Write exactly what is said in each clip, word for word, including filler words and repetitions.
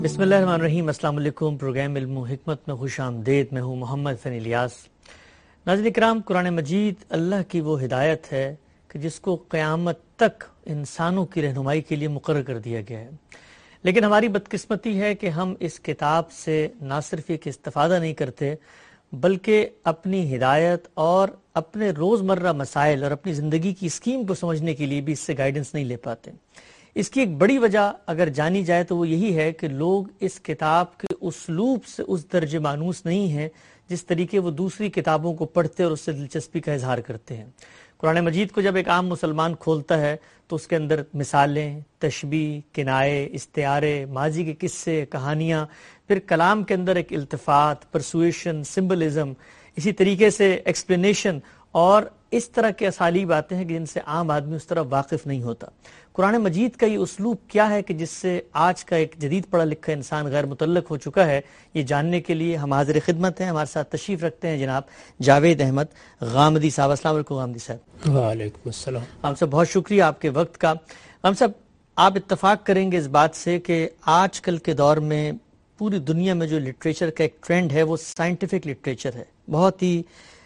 بسم اللہ الرحمن الرحیم۔ السلام علیکم۔ پروگرام علم و حکمت میں خوش آمدید۔ میں ہوں محمد فنی الیاس۔ ناظرین کرام، قرآن مجید اللہ کی وہ ہدایت ہے کہ جس کو قیامت تک انسانوں کی رہنمائی کے لیے مقرر کر دیا گیا ہے، لیکن ہماری بدقسمتی ہے کہ ہم اس کتاب سے نہ صرف ایک استفادہ نہیں کرتے بلکہ اپنی ہدایت اور اپنے روزمرہ مسائل اور اپنی زندگی کی اسکیم کو سمجھنے کے لیے بھی اس سے گائیڈنس نہیں لے پاتے۔ اس کی ایک بڑی وجہ اگر جانی جائے تو وہ یہی ہے کہ لوگ اس کتاب کے اسلوب سے اس درجے مانوس نہیں ہیں جس طریقے وہ دوسری کتابوں کو پڑھتے اور اس سے دلچسپی کا اظہار کرتے ہیں۔ قرآن مجید کو جب ایک عام مسلمان کھولتا ہے تو اس کے اندر مثالیں، تشبیہ، کنائے، استعارے، ماضی کے قصے، کہانیاں، پھر کلام کے اندر ایک التفات، پرسویشن، سمبلزم، اسی طریقے سے ایکسپلینیشن اور اس طرح کے اسالیب آتے ہیں کہ جن سے عام آدمی اس طرح واقف نہیں ہوتا۔ قرآن مجید کا یہ اسلوب کیا ہے کہ جس سے آج کا ایک جدید پڑھا لکھا انسان غیر متعلق ہو چکا ہے، یہ جاننے کے لیے ہم حاضر خدمت ہیں۔ ہمارے ساتھ تشریف رکھتے ہیں جناب جاوید احمد غامدی صاحب۔ السلام علیکم غامدی صاحب۔ وعلیکم السلام۔ ہم سب بہت شکریہ آپ کے وقت کا۔ ہم سب آپ اتفاق کریں گے اس بات سے کہ آج کل کے دور میں پوری دنیا میں جو لٹریچر کا ایک ٹرینڈ ہے وہ سائنٹیفک لٹریچر ہے، بہت ہی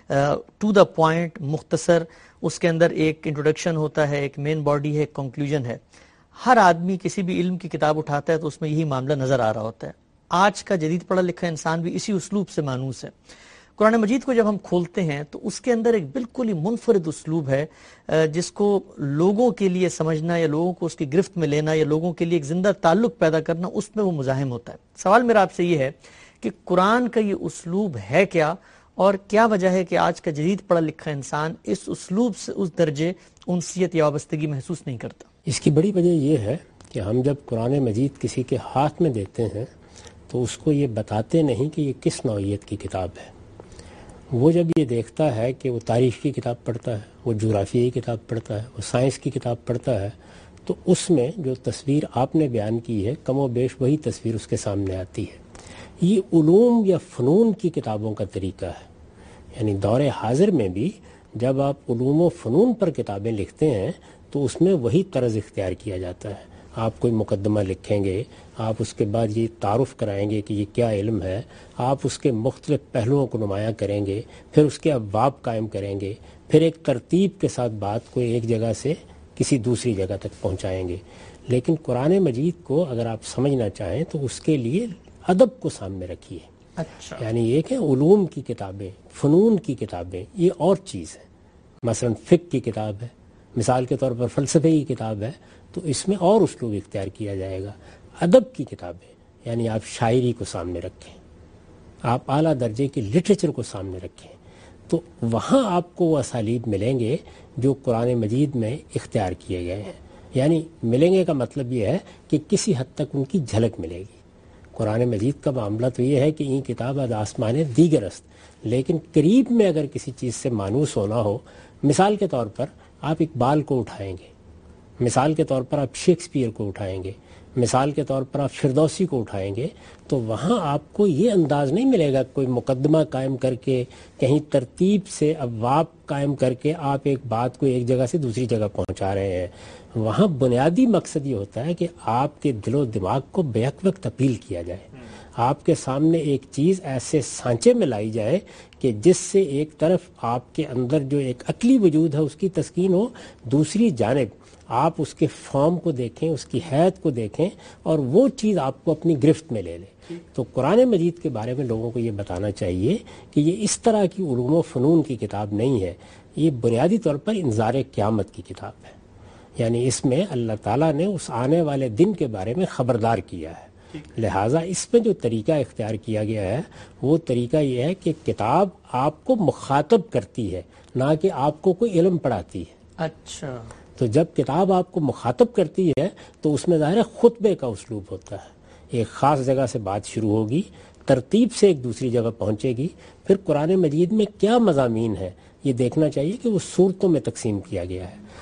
ٹو دا پوائنٹ، مختصر۔ اس کے اندر ایک انٹروڈکشن ہوتا ہے، ایک مین باڈی ہے، ایک کنکلوژن ہے۔ ہر آدمی کسی بھی علم کی کتاب اٹھاتا ہے تو اس میں یہی معاملہ نظر آ رہا ہوتا ہے۔ آج کا جدید پڑھا لکھا انسان بھی اسی اسلوب سے مانوس ہے۔ قرآن مجید کو جب ہم کھولتے ہیں تو اس کے اندر ایک بالکل ہی منفرد اسلوب ہے جس کو لوگوں کے لیے سمجھنا یا لوگوں کو اس کی گرفت میں لینا یا لوگوں کے لیے ایک زندہ تعلق پیدا کرنا، اس میں وہ مزاحم ہوتا ہے۔ سوال میرا آپ سے یہ ہے کہ قرآن کا یہ اسلوب ہے کیا، اور کیا وجہ ہے کہ آج کا جدید پڑھا لکھا انسان اس اسلوب سے اس درجے انسیت یا وابستگی محسوس نہیں کرتا؟ اس کی بڑی وجہ یہ ہے کہ ہم جب قرآن مجید کسی کے ہاتھ میں دیتے ہیں تو اس کو یہ بتاتے نہیں کہ یہ کس نوعیت کی کتاب ہے۔ وہ جب یہ دیکھتا ہے کہ وہ تاریخ کی کتاب پڑھتا ہے، وہ جغرافیائی کتاب پڑھتا ہے، وہ سائنس کی کتاب پڑھتا ہے، تو اس میں جو تصویر آپ نے بیان کی ہے کم و بیش وہی تصویر اس کے سامنے آتی ہے۔ یہ علوم یا فنون کی کتابوں کا طریقہ ہے، یعنی دور حاضر میں بھی جب آپ علوم و فنون پر کتابیں لکھتے ہیں تو اس میں وہی طرز اختیار کیا جاتا ہے۔ آپ کوئی مقدمہ لکھیں گے، آپ اس کے بعد یہ تعارف کرائیں گے کہ یہ کیا علم ہے، آپ اس کے مختلف پہلوؤں کو نمایاں کریں گے، پھر اس کے ابواب قائم کریں گے، پھر ایک ترتیب کے ساتھ بات کو ایک جگہ سے کسی دوسری جگہ تک پہنچائیں گے۔ لیکن قرآن مجید کو اگر آپ سمجھنا چاہیں تو اس کے لیے ادب کو سامنے رکھیے۔ اچھا، یعنی یہ کہ علوم کی کتابیں، فنون کی کتابیں یہ اور چیز ہے۔ مثلا فقہ کی کتاب ہے، مثال کے طور پر فلسفے کی کتاب ہے، تو اس میں اور اسلوب اختیار کیا جائے گا۔ ادب کی کتابیں یعنی آپ شاعری کو سامنے رکھیں، آپ اعلیٰ درجے کی لٹریچر کو سامنے رکھیں، تو وہاں آپ کو وہ اسالیب ملیں گے جو قرآن مجید میں اختیار کیے گئے ہیں۔ یعنی ملیں گے کا مطلب یہ ہے کہ کسی حد تک ان کی جھلک ملے گی۔ قرآن مجید کا معاملہ تو یہ ہے کہ این کتاب از آسمان دیگر است، لیکن قریب میں اگر کسی چیز سے مانوس ہونا ہو، مثال کے طور پر آپ اقبال کو اٹھائیں گے، مثال کے طور پر آپ شیکسپیئر کو اٹھائیں گے، مثال کے طور پر آپ فردوسی کو اٹھائیں گے، تو وہاں آپ کو یہ انداز نہیں ملے گا کوئی مقدمہ قائم کر کے، کہیں ترتیب سے ابواب قائم کر کے آپ ایک بات کو ایک جگہ سے دوسری جگہ پہنچا رہے ہیں۔ وہاں بنیادی مقصد یہ ہوتا ہے کہ آپ کے دل و دماغ کو بیک وقت اپیل کیا جائے، آپ کے سامنے ایک چیز ایسے سانچے میں لائی جائے کہ جس سے ایک طرف آپ کے اندر جو ایک عقلی وجود ہے اس کی تسکین ہو، دوسری جانب آپ اس کے فارم کو دیکھیں، اس کی حیت کو دیکھیں اور وہ چیز آپ کو اپنی گرفت میں لے لے۔ تو قرآن مجید کے بارے میں لوگوں کو یہ بتانا چاہیے کہ یہ اس طرح کی علوم و فنون کی کتاب نہیں ہے، یہ بنیادی طور پر انذار قیامت کی کتاب ہے۔ یعنی اس میں اللہ تعالیٰ نے اس آنے والے دن کے بارے میں خبردار کیا ہے، لہٰذا اس میں جو طریقہ اختیار کیا گیا ہے وہ طریقہ یہ ہے کہ کتاب آپ کو مخاطب کرتی ہے، نہ کہ آپ کو کوئی علم پڑھاتی ہے۔ اچھا، تو جب کتاب آپ کو مخاطب کرتی ہے تو اس میں ظاہر خطبے کا اسلوب ہوتا ہے، ایک خاص جگہ سے بات شروع ہوگی، ترتیب سے ایک دوسری جگہ پہنچے گی، پھر قرآن مجید میں کیا مضامین ہے یہ دیکھنا چاہیے کہ وہ صورتوں میں تقسیم کیا گیا ہے۔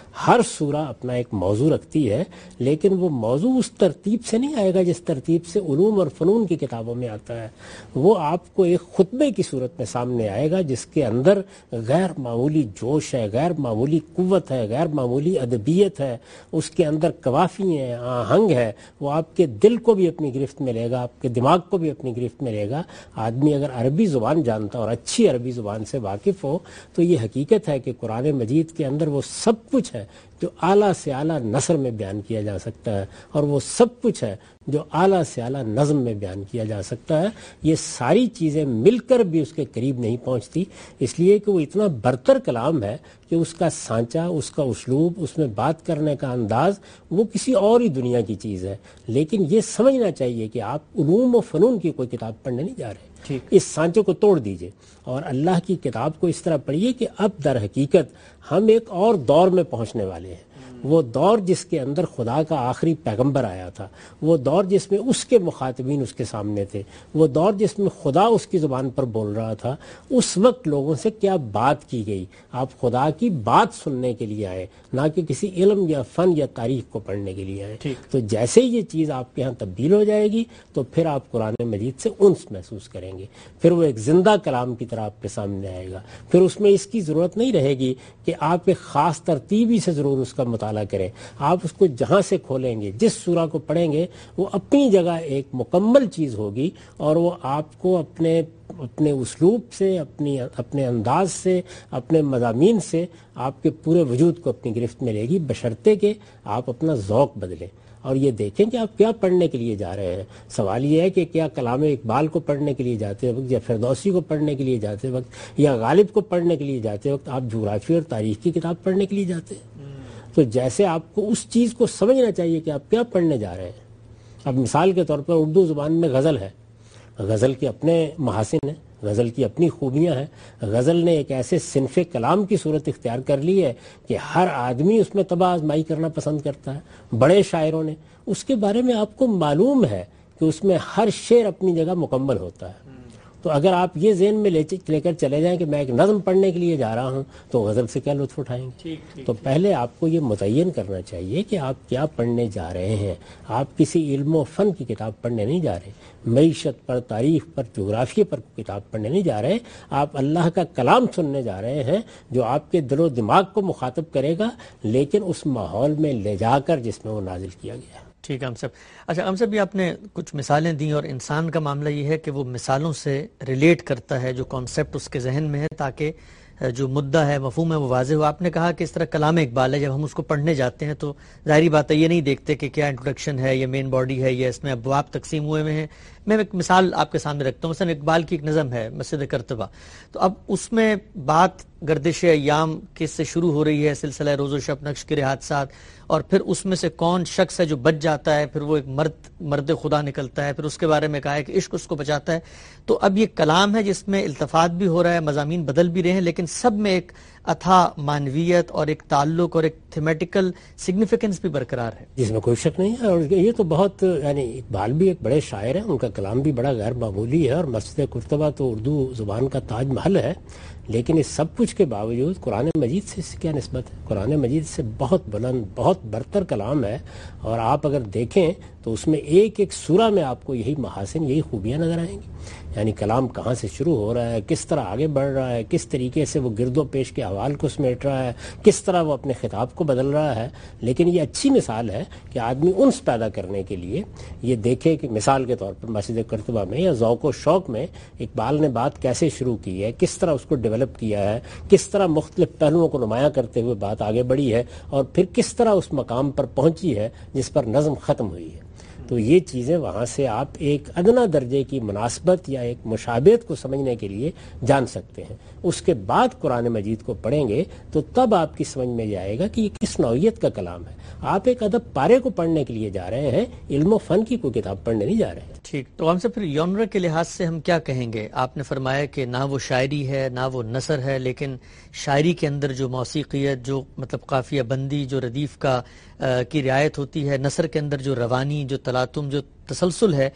ہر سورہ اپنا ایک موضوع رکھتی ہے، لیکن وہ موضوع اس ترتیب سے نہیں آئے گا جس ترتیب سے علوم اور فنون کی کتابوں میں آتا ہے. وہ آپ کو ایک خطبے کی صورت میں سامنے آئے گا جس کے اندر غیر معمولی جوش ہے، غیر معمولی قوت ہے، غیر معمولی ادبیت ہے، اس کے اندر قوافی ہیں، آہنگ ہے. وہ آپ کے دل کو بھی اپنی گرفت میں لے گا، آپ کے دماغ کو بھی اپنی گرفت میں لے گا. آدمی اگر عربی زبان جانتا اور اچھی عربی زبان سے واقف ہو تو یہ حقیقت ہے کہ قرآن مجید کے اندر وہ سب کچھ ہے جو اعلیٰ سے اعلیٰ نثر میں بیان کیا جا سکتا ہے، اور وہ سب کچھ ہے جو اعلیٰ سے اعلیٰ نظم میں بیان کیا جا سکتا ہے. یہ ساری چیزیں مل کر بھی اس کے قریب نہیں پہنچتی، اس لیے کہ وہ اتنا برتر کلام ہے کہ اس کا سانچہ، اس کا اسلوب، اس میں بات کرنے کا انداز وہ کسی اور ہی دنیا کی چیز ہے. لیکن یہ سمجھنا چاہیے کہ آپ علوم و فنون کی کوئی کتاب پڑھنے نہیں جا رہے، اس سانچے کو توڑ دیجئے اور اللہ کی کتاب کو اس طرح پڑھیے کہ اب در حقیقت ہم ایک اور دور میں پہنچنے والے ہیں. وہ دور جس کے اندر خدا کا آخری پیغمبر آیا تھا، وہ دور جس میں اس کے مخاطبین اس کے سامنے تھے، وہ دور جس میں خدا اس کی زبان پر بول رہا تھا. اس وقت لوگوں سے کیا بات کی گئی؟ آپ خدا کی بات سننے کے لیے آئے، نہ کہ کسی علم یا فن یا تاریخ کو پڑھنے کے لیے آئے. تو جیسے ہی یہ چیز آپ کے ہاں تبدیل ہو جائے گی تو پھر آپ قرآن مجید سے انس محسوس کریں گے، پھر وہ ایک زندہ کلام کی طرح آپ کے سامنے آئے گا. پھر اس میں اس کی ضرورت نہیں رہے گی کہ آپ ایک خاص ترتیبی سے ضرور اس کا مطالعہ کریں. آپ اس کو جہاں سے کھولیں گے، جس سورہ کو پڑھیں گے، وہ اپنی جگہ ایک مکمل چیز ہوگی، اور وہ آپ کو اپنے اپنے اسلوب سے، اپنی اپنے انداز سے، اپنے مضامین سے آپ کے پورے وجود کو اپنی گرفت میں لے گی، بشرطے کہ آپ اپنا ذوق بدلیں اور یہ دیکھیں کہ آپ کیا پڑھنے کے لیے جا رہے ہیں. سوال یہ ہے کہ کیا کلام اقبال کو پڑھنے کے لیے جاتے وقت، یا فردوسی کو پڑھنے کے لیے جاتے وقت، یا غالب کو پڑھنے کے لیے جاتے وقت آپ جغرافی اور تاریخ کی کتاب پڑھنے کے لیے جاتے ہیں؟ تو جیسے آپ کو اس چیز کو سمجھنا چاہیے کہ آپ کیا پڑھنے جا رہے ہیں. اب مثال کے طور پر اردو زبان میں غزل ہے، غزل کے اپنے محاسن ہیں، غزل کی اپنی خوبیاں ہیں. غزل نے ایک ایسے صنف کلام کی صورت اختیار کر لی ہے کہ ہر آدمی اس میں طبع آزمائی کرنا پسند کرتا ہے. بڑے شاعروں نے اس کے بارے میں آپ کو معلوم ہے کہ اس میں ہر شعر اپنی جگہ مکمل ہوتا ہے. تو اگر آپ یہ ذہن میں لے کر چلے جائیں کہ میں ایک نظم پڑھنے کے لیے جا رہا ہوں تو غزل سے کیا لطف اٹھائیں گے؟ تو پہلے آپ کو یہ متعین کرنا چاہیے کہ آپ کیا پڑھنے جا رہے ہیں. آپ کسی علم و فن کی کتاب پڑھنے نہیں جا رہے، معیشت پر، تاریخ پر، جغرافیہ پر کتاب پڑھنے نہیں جا رہے. آپ اللہ کا کلام سننے جا رہے ہیں جو آپ کے دل و دماغ کو مخاطب کرے گا، لیکن اس ماحول میں لے جا کر جس میں وہ نازل کیا گیا ہے. ٹھیک ہے ہم سب. اچھا ہم سب، یہ آپ نے کچھ مثالیں دیں، اور انسان کا معاملہ یہ ہے کہ وہ مثالوں سے ریلیٹ کرتا ہے جو کانسیپٹ اس کے ذہن میں ہے، تاکہ جو مدعا ہے، مفہوم ہے، وہ واضح ہو. آپ نے کہا کہ اس طرح کلام اقبال ہے، جب ہم اس کو پڑھنے جاتے ہیں تو ظاہری بات ہے یہ نہیں دیکھتے کہ کیا انٹروڈکشن ہے، یا مین باڈی ہے، یا اس میں ابواب تقسیم ہوئے ہوئے ہیں. میں ایک مثال آپ کے سامنے رکھتا ہوں. مثلا اقبال کی ایک نظم ہے مسجد کرتبہ، تو اب اس میں بات گردش ایام کس سے شروع ہو رہی ہے، سلسلہ روز و شب، نقش کے حادثات، اور پھر اس میں سے کون شخص ہے جو بچ جاتا ہے، پھر وہ ایک مرد مرد خدا نکلتا ہے، پھر اس کے بارے میں کہا ہے کہ عشق اس کو بچاتا ہے. تو اب یہ کلام ہے جس میں التفات بھی ہو رہا ہے، مضامین بدل بھی رہے ہیں، لیکن سب میں ایک اتھا معنویت اور ایک تعلق اور ایک تھیمیٹیکل سگنیفیکنس بھی برقرار ہے، جس میں کوئی شک نہیں ہے. اور یہ تو بہت، یعنی اقبال بھی ایک بڑے شاعر ہیں، ان کا کلام بھی بڑا غیر معمولی ہے، اور مسجد کرتبہ تو اردو زبان کا تاج محل ہے. لیکن اس سب کچھ کے باوجود قرآن مجید سے اس سے کیا نسبت ہے؟ قرآن مجید سے بہت بلند، بہت برتر کلام ہے، اور آپ اگر دیکھیں تو اس میں ایک ایک سورہ میں آپ کو یہی محاسن، یہی خوبیاں نظر آئیں گی. یعنی کلام کہاں سے شروع ہو رہا ہے، کس طرح آگے بڑھ رہا ہے، کس طریقے سے وہ گرد و پیش کے احوال کو سمیٹ رہا ہے، کس طرح وہ اپنے خطاب کو بدل رہا ہے. لیکن یہ اچھی مثال ہے کہ آدمی انس پیدا کرنے کے لیے یہ دیکھے کہ مثال کے طور پر مسجد کرتبہ میں یا ذوق و شوق میں اقبال نے بات کیسے شروع کی ہے، کس طرح اس کو ڈیولپ کیا ہے، کس طرح مختلف پہلوؤں کو نمایاں کرتے ہوئے بات آگے بڑھی ہے، اور پھر کس طرح اس مقام پر پہنچی ہے جس پر نظم ختم ہوئی ہے. تو یہ چیزیں وہاں سے آپ ایک ادنا درجے کی مناسبت یا ایک مشابہت کو سمجھنے کے لیے جان سکتے ہیں. اس کے بعد قرآن مجید کو پڑھیں گے تو تب آپ کی سمجھ میں جائے گا کہ یہ کس نوعیت کا کلام ہے. آپ ایک ادب پارے کو پڑھنے کے لیے جا رہے ہیں، علم و فن کی کوئی کتاب پڑھنے نہیں جا رہے ہیں. ٹھیک، تو ہم سے پھر یونر کے لحاظ سے ہم کیا کہیں گے؟ آپ نے فرمایا کہ نہ وہ شاعری ہے نہ وہ نثر ہے، لیکن شاعری کے اندر جو موسیقیت، جو مطلب قافیہ بندی، جو ردیف کا کی رعایت ہوتی ہے، نثر کے اندر جو روانی، جو تلاطم، جو تسلسل ہے،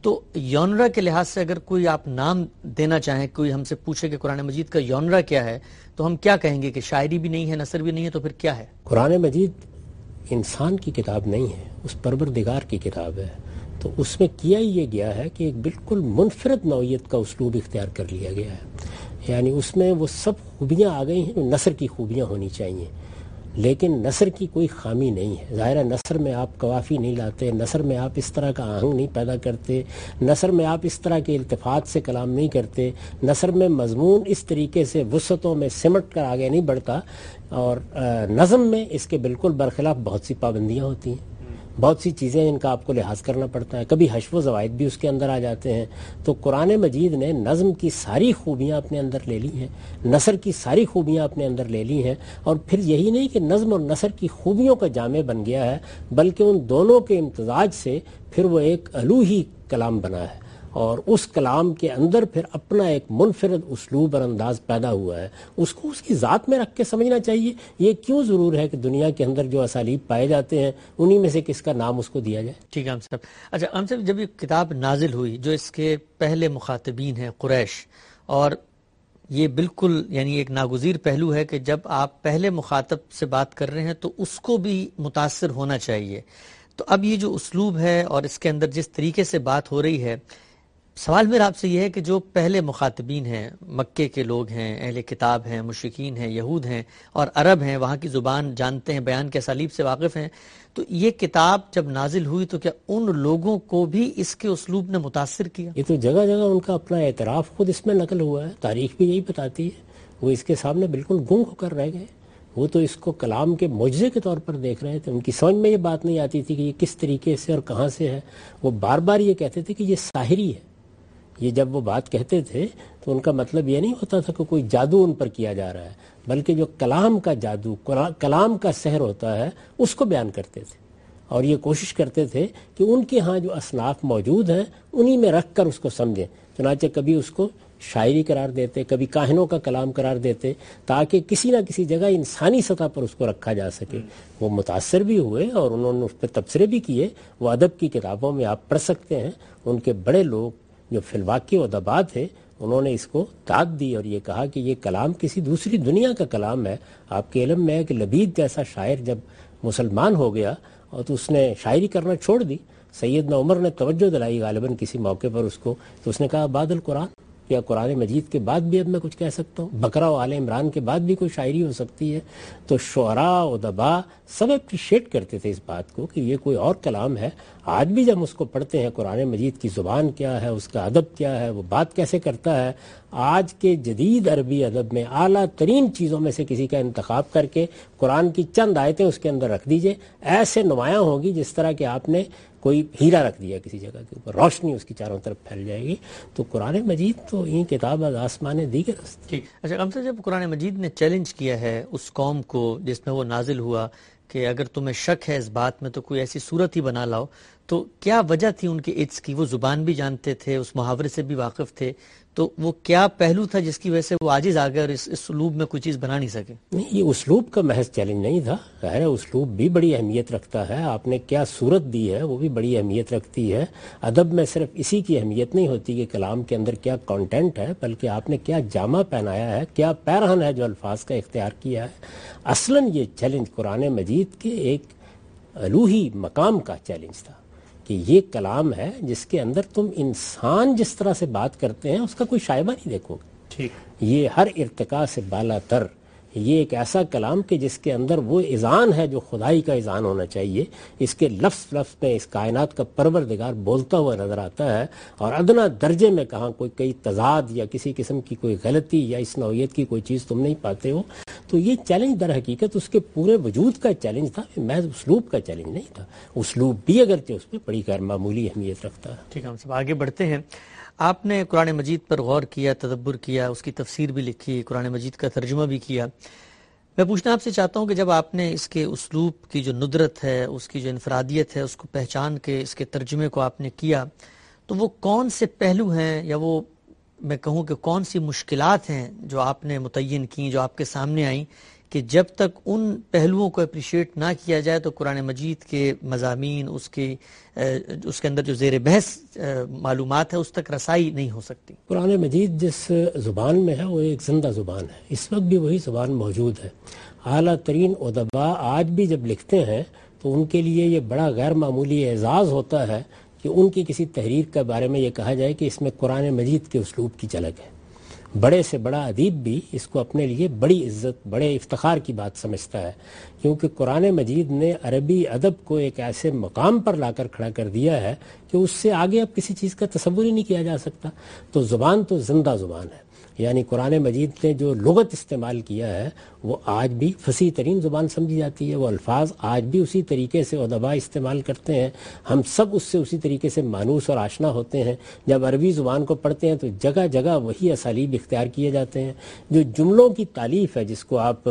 تو یونرا کے لحاظ سے اگر کوئی آپ نام دینا چاہیں، کوئی ہم سے پوچھے کہ قرآن مجید کا یونرا کیا ہے، تو ہم کیا کہیں گے کہ شاعری بھی نہیں ہے، نثر بھی نہیں ہے، تو پھر کیا ہے؟ قرآن مجید انسان کی کتاب نہیں ہے، اس پروردگار کی کتاب ہے. تو اس میں کیا ہی یہ گیا ہے کہ ایک بالکل منفرد نوعیت کا اسلوب اختیار کر لیا گیا ہے. یعنی اس میں وہ سب خوبیاں آ گئی ہیں جو نثر کی خوبیاں ہونی چاہیے، لیکن نثر کی کوئی خامی نہیں ہے. ظاہر ہے نثر میں آپ قوافی نہیں لاتے، نثر میں آپ اس طرح کا آہنگ نہیں پیدا کرتے، نثر میں آپ اس طرح کے التفات سے کلام نہیں کرتے، نثر میں مضمون اس طریقے سے وسعتوں میں سمٹ کر آگے نہیں بڑھتا. اور نظم میں اس کے بالکل برخلاف بہت سی پابندیاں ہوتی ہیں، بہت سی چیزیں ان کا آپ کو لحاظ کرنا پڑتا ہے، کبھی حشو و زوائد بھی اس کے اندر آ جاتے ہیں. تو قرآن مجید نے نظم کی ساری خوبیاں اپنے اندر لے لی ہیں، نثر کی ساری خوبیاں اپنے اندر لے لی ہیں. اور پھر یہی نہیں کہ نظم اور نثر کی خوبیوں کا جامع بن گیا ہے، بلکہ ان دونوں کے امتزاج سے پھر وہ ایک الوہی کلام بنا ہے، اور اس کلام کے اندر پھر اپنا ایک منفرد اسلوب اور انداز پیدا ہوا ہے. اس کو اس کی ذات میں رکھ کے سمجھنا چاہیے. یہ کیوں ضرور ہے کہ دنیا کے اندر جو اسالیب پائے جاتے ہیں انہی میں سے کس کا نام اس کو دیا جائے؟ ٹھیک ہے ہم صاحب. اچھا ہم صاحب، جب یہ کتاب نازل ہوئی، جو اس کے پہلے مخاطبین ہیں قریش، اور یہ بالکل یعنی ایک ناگزیر پہلو ہے کہ جب آپ پہلے مخاطب سے بات کر رہے ہیں تو اس کو بھی متاثر ہونا چاہیے. تو اب یہ جو اسلوب ہے اور اس کے اندر جس طریقے سے بات ہو رہی ہے، سوال میرا آپ سے یہ ہے کہ جو پہلے مخاطبین ہیں، مکے کے لوگ ہیں، اہل کتاب ہیں، مشرکین ہیں، یہود ہیں اور عرب ہیں، وہاں کی زبان جانتے ہیں، بیان کے اسالیب سے واقف ہیں، تو یہ کتاب جب نازل ہوئی تو کیا ان لوگوں کو بھی اس کے اسلوب نے متاثر کیا؟ یہ تو جگہ جگہ ان کا اپنا اعتراف خود اس میں نقل ہوا ہے. تاریخ بھی یہی بتاتی ہے. وہ اس کے سامنے بالکل گنگ ہو کر رہ گئے. وہ تو اس کو کلام کے معجزے کے طور پر دیکھ رہے تھے. ان کی سمجھ میں یہ بات نہیں آتی تھی کہ یہ کس طریقے سے اور کہاں سے ہے. وہ بار بار یہ کہتے تھے کہ یہ ساحری ہے. یہ جب وہ بات کہتے تھے تو ان کا مطلب یہ نہیں ہوتا تھا کہ کوئی جادو ان پر کیا جا رہا ہے، بلکہ جو کلام کا جادو، کلام کا سحر ہوتا ہے اس کو بیان کرتے تھے. اور یہ کوشش کرتے تھے کہ ان کے ہاں جو اصناف موجود ہیں انہی میں رکھ کر اس کو سمجھیں. چنانچہ کبھی اس کو شاعری قرار دیتے، کبھی کاہنوں کا کلام قرار دیتے، تاکہ کسی نہ کسی جگہ انسانی سطح پر اس کو رکھا جا سکے. وہ متاثر بھی ہوئے اور انہوں نے اس پہ تبصرے بھی کیے. وہ ادب کی کتابوں میں آپ پڑھ سکتے ہیں. ان کے بڑے لوگ جو فی الواقع ادبا تھے انہوں نے اس کو داد دی اور یہ کہا کہ یہ کلام کسی دوسری دنیا کا کلام ہے. آپ کے علم میں ہے کہ لبید جیسا شاعر جب مسلمان ہو گیا اور تو اس نے شاعری کرنا چھوڑ دی، سیدنا عمر نے توجہ دلائی غالباً کسی موقع پر اس کو، تو اس نے کہا بعد القرآن، کیا قرآن مجید کے بعد بھی اب میں کچھ کہہ سکتا ہوں؟ بقرہ و آل عمران کے بعد بھی کوئی شاعری ہو سکتی ہے؟ تو شعراء ادبا سب اپریشیٹ کرتے تھے اس بات کو کہ یہ کوئی اور کلام ہے. آج بھی جب اس کو پڑھتے ہیں، قرآن مجید کی زبان کیا ہے، اس کا ادب کیا ہے، وہ بات کیسے کرتا ہے، آج کے جدید عربی ادب میں اعلیٰ ترین چیزوں میں سے کسی کا انتخاب کر کے قرآن کی چند آیتیں اس کے اندر رکھ دیجئے، ایسے نمایاں ہوگی جس طرح کہ آپ نے کوئی ہیرا رکھ دیا کسی جگہ کے اوپر، روشنی اس کی چاروں طرف پھیل جائے گی. تو قرآن مجید تو یہ کتاب از آسمان دیگر است. ٹھیک. اچھا ہم سے جب قرآن مجید نے چیلنج کیا ہے اس قوم کو جس میں وہ نازل ہوا کہ اگر تمہیں شک ہے اس بات میں تو کوئی ایسی صورت ہی بنا لاؤ، تو کیا وجہ تھی ان کے اٹس کی؟ وہ زبان بھی جانتے تھے، اس محاورے سے بھی واقف تھے، تو وہ کیا پہلو تھا جس کی وجہ سے وہ عاجز آ گئے اور اس اسلوب میں کوئی چیز بنا نہیں سکے؟ نہیں، یہ اسلوب کا محض چیلنج نہیں تھا. ظاہر ہے اسلوب بھی بڑی اہمیت رکھتا ہے. آپ نے کیا صورت دی ہے وہ بھی بڑی اہمیت رکھتی ہے. ادب میں صرف اسی کی اہمیت نہیں ہوتی کہ کلام کے اندر کیا کانٹینٹ ہے، بلکہ آپ نے کیا جامہ پہنایا ہے، کیا پیرہن ہے جو الفاظ کا اختیار کیا ہے. اصلاً یہ چیلنج قرآن مجید کے ایک الوہی مقام کا چیلنج تھا کہ یہ کلام ہے جس کے اندر تم انسان جس طرح سے بات کرتے ہیں اس کا کوئی شائبہ نہیں دیکھو گے. ٹھیک. یہ ہر ارتقاء سے بالا تر، یہ ایک ایسا کلام کہ جس کے اندر وہ اذعان ہے جو خدائی کا اذعان ہونا چاہیے. اس کے لفظ لفظ میں اس کائنات کا پروردگار بولتا ہوا نظر آتا ہے، اور ادنا درجے میں کہاں کوئی کئی تضاد یا کسی قسم کی کوئی غلطی یا اس نوعیت کی کوئی چیز تم نہیں پاتے ہو. تو یہ چیلنج در حقیقت اس کے پورے وجود کا چیلنج تھا، محض اسلوب کا چیلنج نہیں تھا. اسلوب بھی اگرچہ اس میں بڑی غیر معمولی اہمیت رکھتا ہے. ٹھیک ہے، ہم سب آگے بڑھتے ہیں. آپ نے قرآن مجید پر غور کیا، تدبر کیا، اس کی تفسیر بھی لکھی، قرآن مجید کا ترجمہ بھی کیا. میں پوچھنا آپ سے چاہتا ہوں کہ جب آپ نے اس کے اسلوب کی جو ندرت ہے، اس کی جو انفرادیت ہے، اس کو پہچان کے اس کے ترجمے کو آپ نے کیا، تو وہ کون سے پہلو ہیں یا وہ میں کہوں کہ کون سی مشکلات ہیں جو آپ نے متعین کی، جو آپ کے سامنے آئیں کہ جب تک ان پہلوؤں کو اپریشیٹ نہ کیا جائے تو قرآن مجید کے مضامین، اس کے اس کے اندر جو زیر بحث معلومات ہے اس تک رسائی نہیں ہو سکتی۔ قرآن مجید جس زبان میں ہے وہ ایک زندہ زبان ہے، اس وقت بھی وہی زبان موجود ہے۔ اعلیٰ ترین ادباء آج بھی جب لکھتے ہیں تو ان کے لیے یہ بڑا غیر معمولی اعزاز ہوتا ہے کہ ان کی کسی تحریر کے بارے میں یہ کہا جائے کہ اس میں قرآن مجید کے اسلوب کی جھلک ہے۔ بڑے سے بڑا ادیب بھی اس کو اپنے لیے بڑی عزت، بڑے افتخار کی بات سمجھتا ہے، کیونکہ قرآن مجید نے عربی ادب کو ایک ایسے مقام پر لا کر کھڑا کر دیا ہے کہ اس سے آگے اب کسی چیز کا تصور ہی نہیں کیا جا سکتا۔ تو زبان تو زندہ زبان ہے، یعنی قرآن مجید نے جو لغت استعمال کیا ہے وہ آج بھی فصیح ترین زبان سمجھی جاتی ہے، وہ الفاظ آج بھی اسی طریقے سے ادباء استعمال کرتے ہیں، ہم سب اس سے اسی طریقے سے مانوس اور آشنا ہوتے ہیں۔ جب عربی زبان کو پڑھتے ہیں تو جگہ جگہ وہی اسالیب اختیار کیے جاتے ہیں۔ جو جملوں کی تالیف ہے جس کو آپ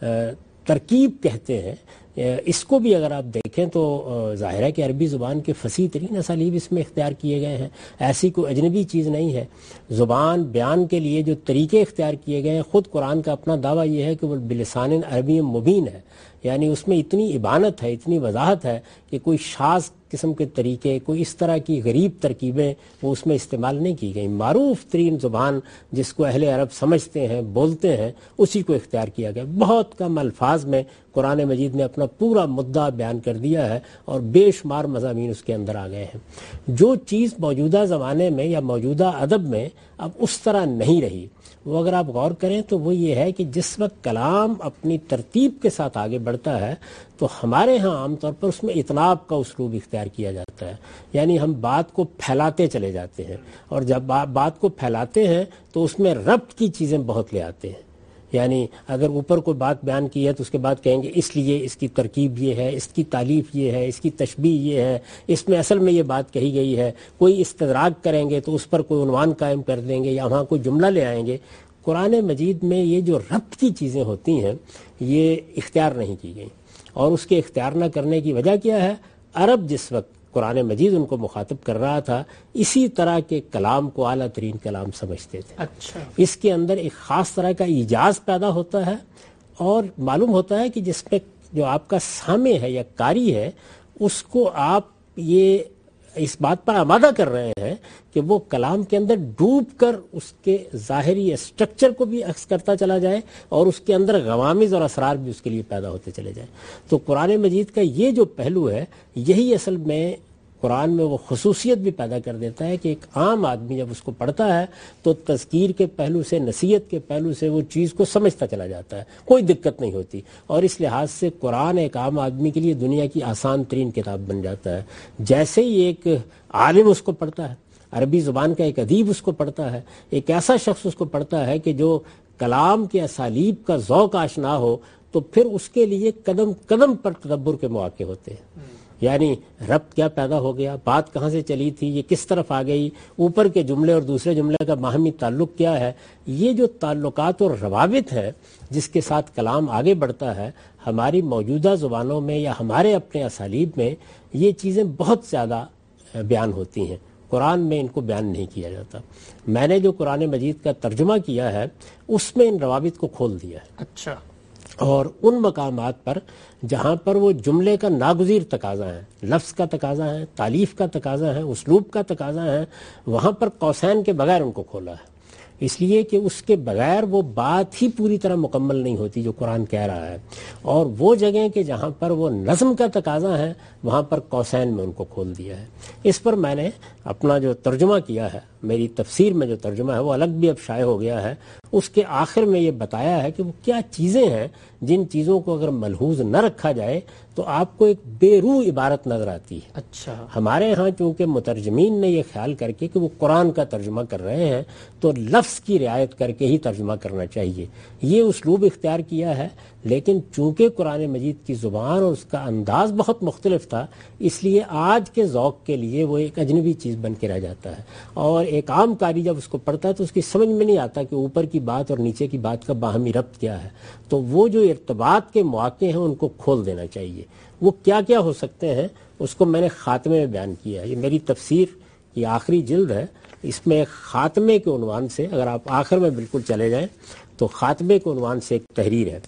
ترکیب کہتے ہیں، اس کو بھی اگر آپ دیکھیں تو ظاہر ہے کہ عربی زبان کے فصیح ترین اسالیب اس میں اختیار کیے گئے ہیں، ایسی کوئی اجنبی چیز نہیں ہے۔ زبان بیان کے لیے جو طریقے اختیار کیے گئے ہیں، خود قرآن کا اپنا دعویٰ یہ ہے کہ وہ بلسان عربی مبین ہے، یعنی اس میں اتنی ابانت ہے، اتنی وضاحت ہے کہ کوئی شاذ قسم کے طریقے، کوئی اس طرح کی غریب ترکیبیں وہ اس میں استعمال نہیں کی گئیں۔ معروف ترین زبان جس کو اہل عرب سمجھتے ہیں، بولتے ہیں، اسی کو اختیار کیا گیا۔ بہت کم الفاظ میں قرآن مجید نے اپنا پورا مدعا بیان کر دیا ہے اور بے شمار مضامین اس کے اندر آ گئے ہیں۔ جو چیز موجودہ زمانے میں یا موجودہ ادب میں اب اس طرح نہیں رہی، وہ اگر آپ غور کریں تو وہ یہ ہے کہ جس وقت کلام اپنی ترتیب کے ساتھ آگے بڑھتا ہے تو ہمارے ہاں عام طور پر اس میں اطناب کا اسلوب اختیار کیا جاتا ہے، یعنی ہم بات کو پھیلاتے چلے جاتے ہیں، اور جب بات کو پھیلاتے ہیں تو اس میں ربط کی چیزیں بہت لے آتے ہیں۔ یعنی اگر اوپر کوئی بات بیان کی ہے تو اس کے بعد کہیں گے اس لیے اس کی ترکیب یہ ہے، اس کی تالیف یہ ہے، اس کی تشبیہ یہ ہے، اس میں اصل میں یہ بات کہی گئی ہے۔ کوئی استدراک کریں گے تو اس پر کوئی عنوان قائم کر دیں گے یا وہاں کوئی جملہ لے آئیں گے۔ قرآن مجید میں یہ جو ربط کی چیزیں ہوتی ہیں یہ اختیار نہیں کی گئیں، اور اس کے اختیار نہ کرنے کی وجہ کیا ہے؟ عرب جس وقت قرآن مجید ان کو مخاطب کر رہا تھا اسی طرح کے کلام کو اعلیٰ ترین کلام سمجھتے تھے۔ اچھا، اس کے اندر ایک خاص طرح کا ایجاز پیدا ہوتا ہے، اور معلوم ہوتا ہے کہ جس پہ جو آپ کا سامع ہے یا قاری ہے اس کو آپ یہ اس بات پر آمادہ کر رہے ہیں کہ وہ کلام کے اندر ڈوب کر اس کے ظاہری اسٹرکچر کو بھی عکس کرتا چلا جائے اور اس کے اندر غوامض اور اسرار بھی اس کے لیے پیدا ہوتے چلے جائیں۔ تو قرآن مجید کا یہ جو پہلو ہے یہی اصل میں قرآن میں وہ خصوصیت بھی پیدا کر دیتا ہے کہ ایک عام آدمی جب اس کو پڑھتا ہے تو تذکیر کے پہلو سے، نصیحت کے پہلو سے وہ چیز کو سمجھتا چلا جاتا ہے، کوئی دقت نہیں ہوتی، اور اس لحاظ سے قرآن ایک عام آدمی کے لیے دنیا کی آسان ترین کتاب بن جاتا ہے۔ جیسے ہی ایک عالم اس کو پڑھتا ہے، عربی زبان کا ایک ادیب اس کو پڑھتا ہے، ایک ایسا شخص اس کو پڑھتا ہے کہ جو کلام کے اسالیب کا ذوق آشنا ہو، تو پھر اس کے لیے قدم قدم پر تدبر کے مواقع ہوتے ہیں۔ یعنی ربط کیا پیدا ہو گیا، بات کہاں سے چلی تھی، یہ کس طرف آ گئی، اوپر کے جملے اور دوسرے جملے کا باہمی تعلق کیا ہے، یہ جو تعلقات اور روابط ہے جس کے ساتھ کلام آگے بڑھتا ہے، ہماری موجودہ زبانوں میں یا ہمارے اپنے اسالیب میں یہ چیزیں بہت زیادہ بیان ہوتی ہیں۔ قرآن میں ان کو بیان نہیں کیا جاتا۔ میں نے جو قرآن مجید کا ترجمہ کیا ہے اس میں ان روابط کو کھول دیا ہے۔ اچھا، اور ان مقامات پر جہاں پر وہ جملے کا ناگزیر تقاضا ہے، لفظ کا تقاضا ہے، تالیف کا تقاضا ہے، اسلوب کا تقاضا ہے، وہاں پر قوسین کے بغیر ان کو کھولا ہے، اس لیے کہ اس کے بغیر وہ بات ہی پوری طرح مکمل نہیں ہوتی جو قرآن کہہ رہا ہے۔ اور وہ جگہیں کہ جہاں پر وہ نظم کا تقاضا ہے وہاں پر قوسین میں ان کو کھول دیا ہے۔ اس پر میں نے اپنا جو ترجمہ کیا ہے، میری تفسیر میں جو ترجمہ ہے وہ الگ بھی اب شائع ہو گیا ہے، اس کے آخر میں یہ بتایا ہے کہ وہ کیا چیزیں ہیں جن چیزوں کو اگر ملحوظ نہ رکھا جائے تو آپ کو ایک بے روح عبارت نظر آتی ہے۔ اچھا، ہمارے ہاں چونکہ مترجمین نے یہ خیال کر کے کہ وہ قرآن کا ترجمہ کر رہے ہیں تو لفظ کی رعایت کر کے ہی ترجمہ کرنا چاہیے، یہ اسلوب اختیار کیا ہے۔ لیکن چونکہ قرآن مجید کی زبان اور اس کا انداز بہت مختلف تھا، اس لیے آج کے ذوق کے لیے وہ ایک اجنبی چیز بن کے رہ جاتا ہے، اور ایک عام قاری جب اس کو پڑھتا ہے تو اس کی سمجھ میں نہیں آتا کہ اوپر کی بات اور نیچے کی بات کا باہمی ربط کیا ہے۔ تو وہ جو ارتباط کے مواقع ہیں ان کو کھول دینا چاہیے۔ وہ کیا کیا ہو سکتے ہیں اس کو میں نے خاتمے میں بیان کیا ہے۔ یہ میری تفسیر کی آخری جلد ہے، اس میں ایک خاتمے کے عنوان سے، اگر آپ آخر میں بالکل چلے جائیں تو خاتمے کے عنوان سے ایک تحریر ہے،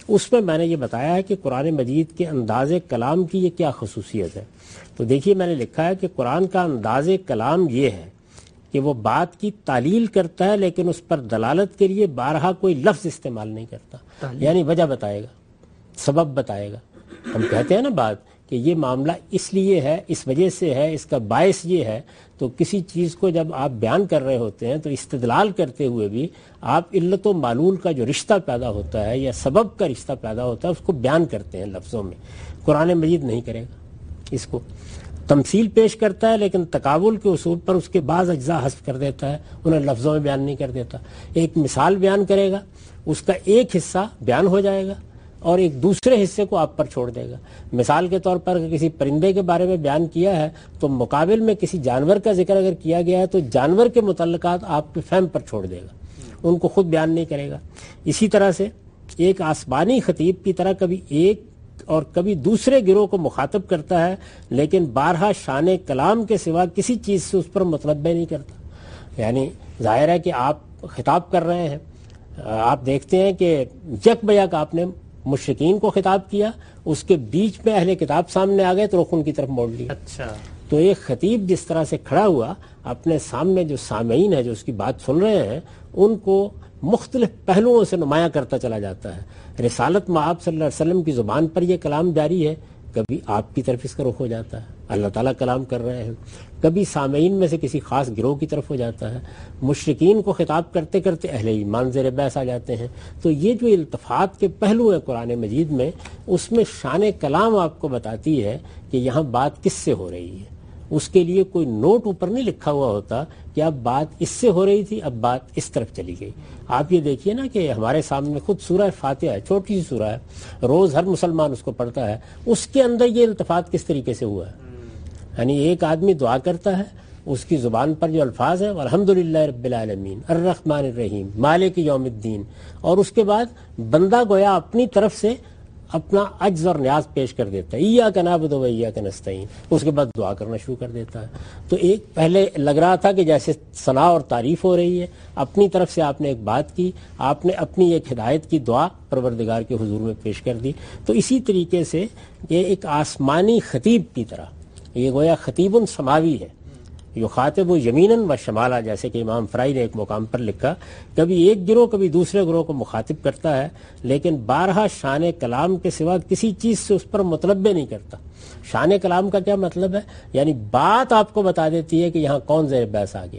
اس میں میں نے یہ بتایا ہے کہ قرآن مجید کے انداز کلام کی یہ کیا خصوصیت ہے. تو دیکھیے میں نے لکھا ہے کہ قرآن کا انداز کلام یہ ہے کہ وہ بات کی تعلیل کرتا ہے لیکن اس پر دلالت کے لیے بارہا کوئی لفظ استعمال نہیں کرتا. یعنی وجہ بتائے گا، سبب بتائے گا. ہم کہتے ہیں نا بات کہ یہ معاملہ اس لیے ہے، اس وجہ سے ہے، اس کا باعث یہ ہے. تو کسی چیز کو جب آپ بیان کر رہے ہوتے ہیں تو استدلال کرتے ہوئے بھی آپ علت و معلول کا جو رشتہ پیدا ہوتا ہے یا سبب کا رشتہ پیدا ہوتا ہے اس کو بیان کرتے ہیں لفظوں میں. قرآن مجید نہیں کرے گا. اس کو تمثیل پیش کرتا ہے لیکن تقابل کے اصول پر اس کے بعض اجزاء حذف کر دیتا ہے، انہیں لفظوں میں بیان نہیں کر دیتا. ایک مثال بیان کرے گا، اس کا ایک حصہ بیان ہو جائے گا اور ایک دوسرے حصے کو آپ پر چھوڑ دے گا. مثال کے طور پر کسی پرندے کے بارے میں بیان کیا ہے تو مقابل میں کسی جانور کا ذکر اگر کیا گیا ہے تو جانور کے متعلقات آپ کے فہم پر چھوڑ دے گا، ان کو خود بیان نہیں کرے گا. اسی طرح سے ایک آسمانی خطیب کی طرح کبھی ایک اور کبھی دوسرے گروہ کو مخاطب کرتا ہے لیکن بارہا شان کلام کے سوا کسی چیز سے اس پر متنبع نہیں کرتا. یعنی ظاہر ہے کہ آپ خطاب کر رہے ہیں، آپ دیکھتے ہیں کہ یک بیک آپ نے مشرکین کو خطاب کیا، اس کے بیچ میں اہل کتاب سامنے آ گئے تو رخ ان کی طرف موڑ لیا. اچھا، تو ایک خطیب جس طرح سے کھڑا ہوا اپنے سامنے جو سامعین ہیں جو اس کی بات سن رہے ہیں ان کو مختلف پہلوؤں سے نمایاں کرتا چلا جاتا ہے. رسالت مآب صلی اللہ علیہ وسلم کی زبان پر یہ کلام جاری ہے، کبھی آپ کی طرف اس کا رخ ہو جاتا ہے، اللہ تعالیٰ کلام کر رہے ہیں. کبھی سامعین میں سے کسی خاص گروہ کی طرف ہو جاتا ہے. مشرکین کو خطاب کرتے کرتے اہل ایمان زیر بحث آ جاتے ہیں. تو یہ جو التفات کے پہلو ہیں قرآن مجید میں، اس میں شان کلام آپ کو بتاتی ہے کہ یہاں بات کس سے ہو رہی ہے. اس کے لیے کوئی نوٹ اوپر نہیں لکھا ہوا ہوتا کہ اب بات اس سے ہو رہی تھی، اب بات اس طرف چلی گئی. آپ یہ دیکھیے نا کہ ہمارے سامنے خود سورہ فاتحہ ہے، چھوٹی سی سورہ ہے، روز ہر مسلمان اس کو پڑھتا ہے. اس کے اندر یہ التفات کس طریقے سے ہوا ہے. یعنی ایک آدمی دعا کرتا ہے، اس کی زبان پر جو الفاظ ہیں الحمدللہ رب العالمین الرحمن الرحیم مالک یوم الدین، اور اس کے بعد بندہ گویا اپنی طرف سے اپنا عجز اور نیاز پیش کر دیتا ہے، ایاک نعبد و ایاک نستعین، اس کے بعد دعا کرنا شروع کر دیتا ہے. تو ایک پہلے لگ رہا تھا کہ جیسے ثنا اور تعریف ہو رہی ہے، اپنی طرف سے آپ نے ایک بات کی، آپ نے اپنی ایک ہدایت کی دعا پروردگار کے حضور میں پیش کر دی. تو اسی طریقے سے یہ ایک آسمانی خطیب کی طرح، یہ گویا خطیب سماوی ہے، یخاطب یمیناً و شمالا، جیسے کہ امام فرائی نے ایک مقام پر لکھا، کبھی ایک گروہ کبھی دوسرے گروہ کو مخاطب کرتا ہے لیکن بارہا شان کلام کے سوا کسی چیز سے اس پر متنبع نہیں کرتا. شان کلام کا کیا مطلب ہے؟ یعنی بات آپ کو بتا دیتی ہے کہ یہاں کون زیر بحث آ گیا.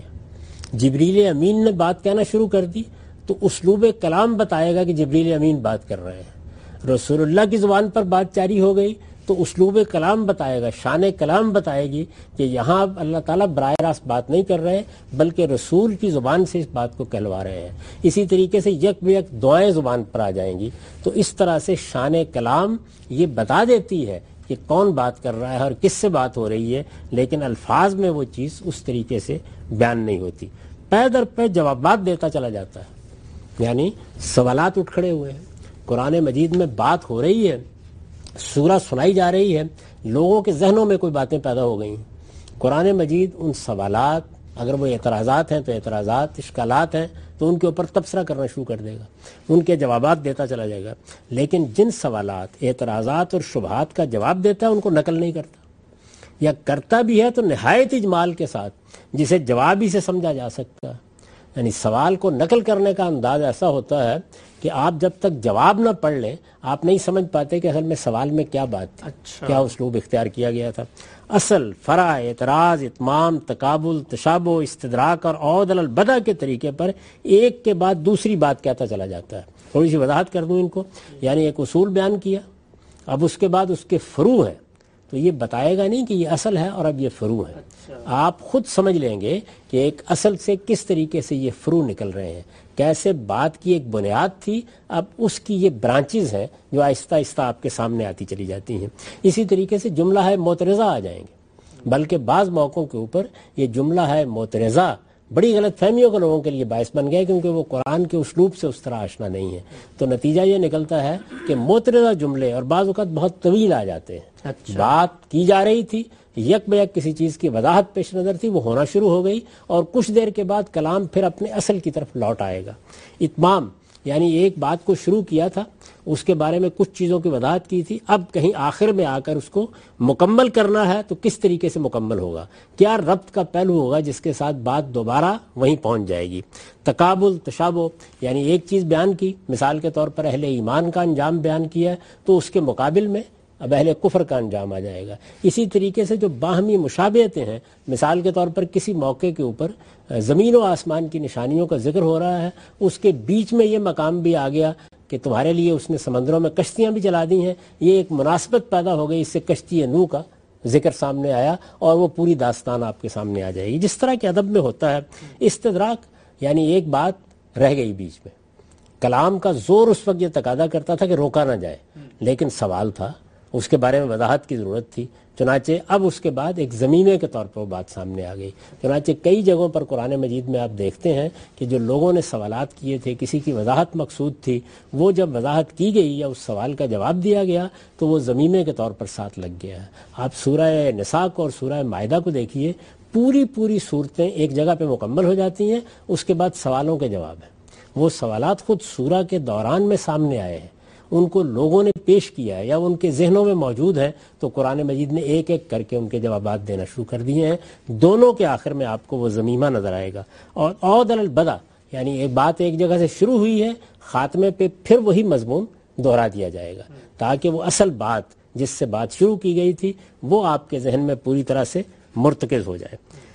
جبریل امین نے بات کہنا شروع کر دی تو اسلوب کلام بتائے گا کہ جبریل امین بات کر رہے ہیں. رسول اللہ کی زبان پر بات جاری ہو گئی تو اسلوب کلام بتائے گا، شان کلام بتائے گی کہ یہاں اب اللہ تعالیٰ براہ راست بات نہیں کر رہے بلکہ رسول کی زبان سے اس بات کو کہلوا رہے ہیں. اسی طریقے سے یک بیک دعائیں زبان پر آ جائیں گی. تو اس طرح سے شان کلام یہ بتا دیتی ہے کہ کون بات کر رہا ہے اور کس سے بات ہو رہی ہے، لیکن الفاظ میں وہ چیز اس طریقے سے بیان نہیں ہوتی. پے در پے جوابات دیتا چلا جاتا ہے، یعنی سوالات اٹھ کھڑے ہوئے ہیں. قرآن مجید میں بات ہو رہی ہے، سورہ سنائی جا رہی ہے، لوگوں کے ذہنوں میں کوئی باتیں پیدا ہو گئی ہیں. قرآن مجید ان سوالات، اگر وہ اعتراضات ہیں تو اعتراضات، اشکالات ہیں تو ان کے اوپر تبصرہ کرنا شروع کر دے گا، ان کے جوابات دیتا چلا جائے گا. لیکن جن سوالات، اعتراضات اور شبہات کا جواب دیتا ہے ان کو نقل نہیں کرتا، یا کرتا بھی ہے تو نہایت اجمال کے ساتھ جسے جواب ہی سے سمجھا جا سکتا ہے. یعنی سوال کو نقل کرنے کا انداز ایسا ہوتا ہے کہ آپ جب تک جواب نہ پڑھ لیں آپ نہیں سمجھ پاتے کہ اصل میں سوال میں کیا بات تھی. اچھا. کیا اسلوب اختیار کیا گیا تھا. اصل، فرع، اعتراض، اتمام، تقابل، تشابہ، استدراک اور عود علی البدع کے طریقے پر ایک کے بعد دوسری بات کہتا چلا جاتا ہے. تھوڑی سی وضاحت کر دوں ان کو. یعنی ایک اصول بیان کیا، اب اس کے بعد اس کے فروع ہیں تو یہ بتائے گا نہیں کہ یہ اصل ہے اور اب یہ فروع ہے. آپ خود سمجھ لیں گے کہ ایک اصل سے کس طریقے سے یہ فروع نکل رہے ہیں، کیسے بات کی ایک بنیاد تھی اب اس کی یہ برانچز ہیں جو آہستہ آہستہ آپ کے سامنے آتی چلی جاتی ہیں. اسی طریقے سے جملہ ہے معترضہ آ جائیں گے، بلکہ بعض موقعوں کے اوپر یہ جملہ ہے معترضہ بڑی غلط فہمیوں کے لوگوں کے لیے باعث بن گئے کیونکہ وہ قرآن کے اسلوب سے اس طرح آشنا نہیں ہے. تو نتیجہ یہ نکلتا ہے کہ معترضہ جملے اور بعض اوقات بہت طویل آ جاتے ہیں. اچھا. بات کی جا رہی تھی، یک بیک کسی چیز کی وضاحت پیش نظر تھی، وہ ہونا شروع ہو گئی اور کچھ دیر کے بعد کلام پھر اپنے اصل کی طرف لوٹ آئے گا. اتمام، یعنی ایک بات کو شروع کیا تھا، اس کے بارے میں کچھ چیزوں کی وضاحت کی تھی، اب کہیں آخر میں آ کر اس کو مکمل کرنا ہے تو کس طریقے سے مکمل ہوگا، کیا ربط کا پہلو ہوگا جس کے ساتھ بات دوبارہ وہیں پہنچ جائے گی۔ تقابل، تشابہ، یعنی ایک چیز بیان کی، مثال کے طور پر اہل ایمان کا انجام بیان کیا ہے تو اس کے مقابل میں اب اہل کفر کا انجام آ جائے گا۔ اسی طریقے سے جو باہمی مشابہتیں ہیں، مثال کے طور پر کسی موقع کے اوپر زمین و آسمان کی نشانیوں کا ذکر ہو رہا ہے، اس کے بیچ میں یہ مقام بھی آ گیا کہ تمہارے لیے اس نے سمندروں میں کشتیاں بھی چلا دی ہیں، یہ ایک مناسبت پیدا ہو گئی، اس سے کشتی نوح کا ذکر سامنے آیا اور وہ پوری داستان آپ کے سامنے آ جائے گی۔ جس طرح کے ادب میں ہوتا ہے استدراک، یعنی ایک بات رہ گئی بیچ میں، کلام کا زور اس وقت یہ تقاضا کرتا تھا کہ روکا نہ جائے، لیکن سوال تھا، اس کے بارے میں وضاحت کی ضرورت تھی، چنانچہ اب اس کے بعد ایک زمینے کے طور پر وہ بات سامنے آ گئی۔ چنانچہ کئی جگہوں پر قرآن مجید میں آپ دیکھتے ہیں کہ جو لوگوں نے سوالات کیے تھے، کسی کی وضاحت مقصود تھی، وہ جب وضاحت کی گئی یا اس سوال کا جواب دیا گیا تو وہ زمینے کے طور پر ساتھ لگ گیا ہے۔ آپ سورہ نساء کو اور سورہ مائدہ کو دیکھیے، پوری پوری صورتیں ایک جگہ پہ مکمل ہو جاتی ہیں، اس کے بعد سوالوں کے جواب ہیں۔ وہ سوالات خود سورہ کے دوران میں سامنے آئے ہیں، ان کو لوگوں نے پیش کیا ہے یا ان کے ذہنوں میں موجود ہیں، تو قرآن مجید نے ایک ایک کر کے ان کے جوابات دینا شروع کر دیے ہیں۔ دونوں کے آخر میں آپ کو وہ ضمیمہ نظر آئے گا۔ اور عود البدا، یعنی ایک بات ایک جگہ سے شروع ہوئی ہے، خاتمے پہ پھر وہی مضمون دہرا دیا جائے گا تاکہ وہ اصل بات جس سے بات شروع کی گئی تھی وہ آپ کے ذہن میں پوری طرح سے مرتکز ہو جائے۔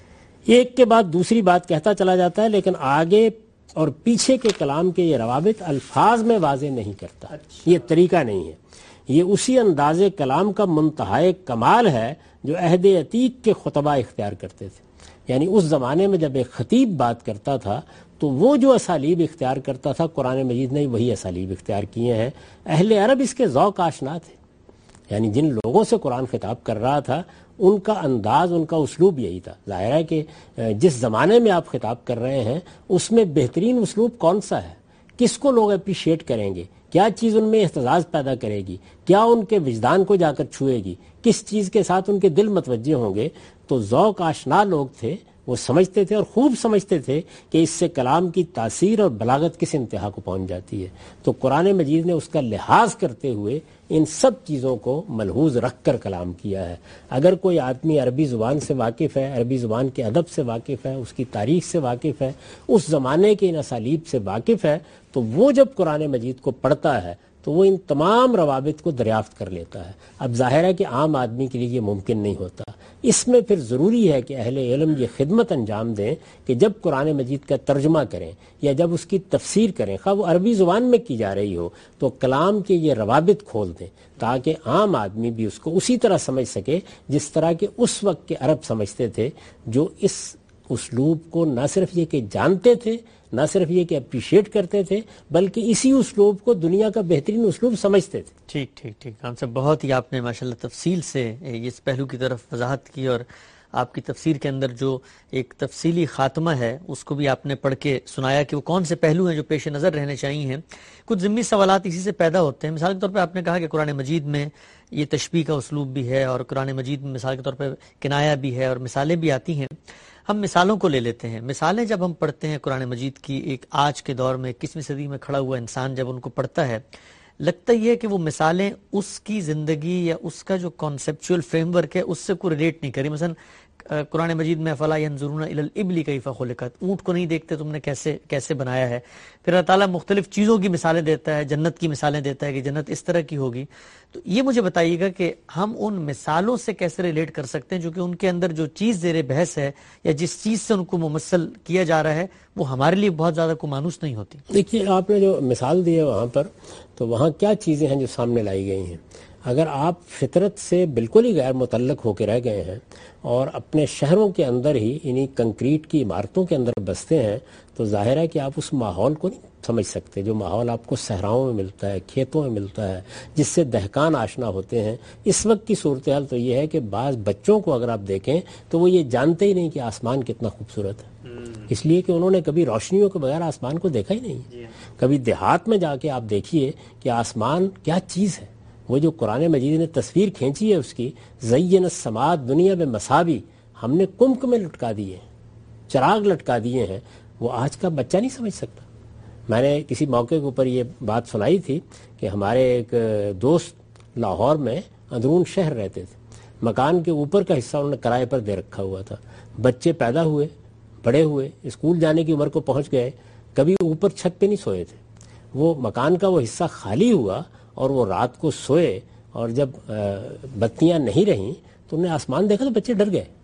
ایک کے بعد دوسری بات کہتا چلا جاتا ہے، لیکن آگے اور پیچھے کے کلام کے یہ روابط الفاظ میں واضح نہیں کرتا، یہ طریقہ نہیں ہے۔ یہ اسی انداز کلام کا منتہائے کمال ہے جو عہد عتیق کے خطبہ اختیار کرتے تھے۔ یعنی اس زمانے میں جب ایک خطیب بات کرتا تھا تو وہ جو اسالیب اختیار کرتا تھا، قرآن مجید نے وہی اسالیب اختیار کیے ہیں۔ اہل عرب اس کے ذوق آشنا تھے، یعنی جن لوگوں سے قرآن خطاب کر رہا تھا ان کا انداز، ان کا اسلوب یہی تھا۔ ظاہر ہے کہ جس زمانے میں آپ خطاب کر رہے ہیں اس میں بہترین اسلوب کون سا ہے، کس کو لوگ اپریشیٹ کریں گے، کیا چیز ان میں احتجاج پیدا کرے گی، کیا ان کے وجدان کو جا کر چھوئے گی، کس چیز کے ساتھ ان کے دل متوجہ ہوں گے۔ تو ذوق آشنا لوگ تھے، وہ سمجھتے تھے اور خوب سمجھتے تھے کہ اس سے کلام کی تاثیر اور بلاغت کس انتہا کو پہنچ جاتی ہے۔ تو قرآن مجید نے اس کا لحاظ کرتے ہوئے ان سب چیزوں کو ملحوظ رکھ کر کلام کیا ہے۔ اگر کوئی آدمی عربی زبان سے واقف ہے، عربی زبان کے ادب سے واقف ہے، اس کی تاریخ سے واقف ہے، اس زمانے کے ان اسالیب سے واقف ہے، تو وہ جب قرآن مجید کو پڑھتا ہے تو وہ ان تمام روابط کو دریافت کر لیتا ہے۔ اب ظاہر ہے کہ عام آدمی کے لیے یہ ممکن نہیں ہوتا، اس میں پھر ضروری ہے کہ اہل علم یہ خدمت انجام دیں کہ جب قرآن مجید کا ترجمہ کریں یا جب اس کی تفسیر کریں، خواہ وہ عربی زبان میں کی جا رہی ہو، تو کلام کے یہ روابط کھول دیں تاکہ عام آدمی بھی اس کو اسی طرح سمجھ سکے جس طرح کہ اس وقت کے عرب سمجھتے تھے، جو اس اسلوب کو نہ صرف یہ کہ جانتے تھے، نہ صرف یہ کہ اپریشیٹ کرتے تھے، بلکہ اسی اسلوب کو دنیا کا بہترین اسلوب سمجھتے تھے۔ ٹھیک ٹھیک ٹھیک خان صاحب، بہت ہی آپ نے ماشاءاللہ تفصیل سے اس پہلو کی طرف وضاحت کی، اور آپ کی تفسیر کے اندر جو ایک تفصیلی خاتمہ ہے اس کو بھی آپ نے پڑھ کے سنایا کہ وہ کون سے پہلو ہیں جو پیش نظر رہنے چاہیے۔ کچھ ضمنی سوالات اسی سے پیدا ہوتے ہیں۔ مثال کے طور پہ آپ نے کہا کہ قرآن مجید میں یہ تشبیہ کا اسلوب بھی ہے، اور قرآن مجید میں مثال کے طور پہ کنایہ بھی ہے اور مثالیں بھی آتی ہیں۔ ہم مثالوں کو لے لیتے ہیں۔ مثالیں جب ہم پڑھتے ہیں قرآن مجید کی، ایک آج کے دور میں اکیسویں صدی میں کھڑا ہوا انسان جب ان کو پڑھتا ہے، لگتا یہ کہ وہ مثالیں اس کی زندگی یا اس کا جو کانسیپچول فریم ورک ہے اس سے کوئی ریلیٹ نہیں کری۔ مثلا قرآن مجید میں فلا ینظرون الی الابل کیف خلقت، اونٹ کو نہیں دیکھتے تم نے کیسے کیسے بنایا ہے۔ پھر اللہ تعالیٰ مختلف چیزوں کی مثالیں دیتا ہے، جنت کی مثالیں دیتا ہے کہ جنت اس طرح کی ہوگی۔ تو یہ مجھے بتائیے گا کہ ہم ان مثالوں سے کیسے ریلیٹ کر سکتے ہیں جو کہ ان کے اندر جو چیز زیر بحث ہے یا جس چیز سے ان کو ممثل کیا جا رہا ہے وہ ہمارے لیے بہت زیادہ کو مانوس نہیں ہوتی۔ دیکھیے، آپ نے جو مثال دی ہے وہاں پر، تو وہاں کیا چیزیں ہیں جو سامنے لائی گئی ہیں۔ اگر آپ فطرت سے بالکل ہی غیر متعلق ہو کے رہ گئے ہیں اور اپنے شہروں کے اندر ہی انہی کنکریٹ کی عمارتوں کے اندر بستے ہیں، تو ظاہر ہے کہ آپ اس ماحول کو نہیں سمجھ سکتے جو ماحول آپ کو صحراؤں میں ملتا ہے، کھیتوں میں ملتا ہے، جس سے دہقان آشنا ہوتے ہیں۔ اس وقت کی صورتحال تو یہ ہے کہ بعض بچوں کو اگر آپ دیکھیں تو وہ یہ جانتے ہی نہیں کہ آسمان کتنا خوبصورت ہے، اس لیے کہ انہوں نے کبھی روشنیوں کے بغیر آسمان کو دیکھا ہی نہیں۔ کبھی دیہات میں جا کے آپ دیکھیے کہ آسمان کیا چیز ہے۔ وہ جو قرآن مجید نے تصویر کھینچی ہے اس کی، زین السماء دنیا میں مصابی، ہم نے کمک میں لٹکا دیے، چراغ لٹکا دیے ہیں، وہ آج کا بچہ نہیں سمجھ سکتا۔ میں نے کسی موقع کے اوپر یہ بات سنائی تھی کہ ہمارے ایک دوست لاہور میں اندرون شہر رہتے تھے، مکان کے اوپر کا حصہ انہوں نے کرائے پر دے رکھا ہوا تھا، بچے پیدا ہوئے، بڑے ہوئے، اسکول جانے کی عمر کو پہنچ گئے، کبھی اوپر چھت پہ نہیں سوئے تھے۔ وہ مکان کا وہ حصہ خالی ہوا اور وہ رات کو سوئے، اور جب بتیاں نہیں رہیں تو انہوں نے آسمان دیکھا تو بچے ڈر گئے،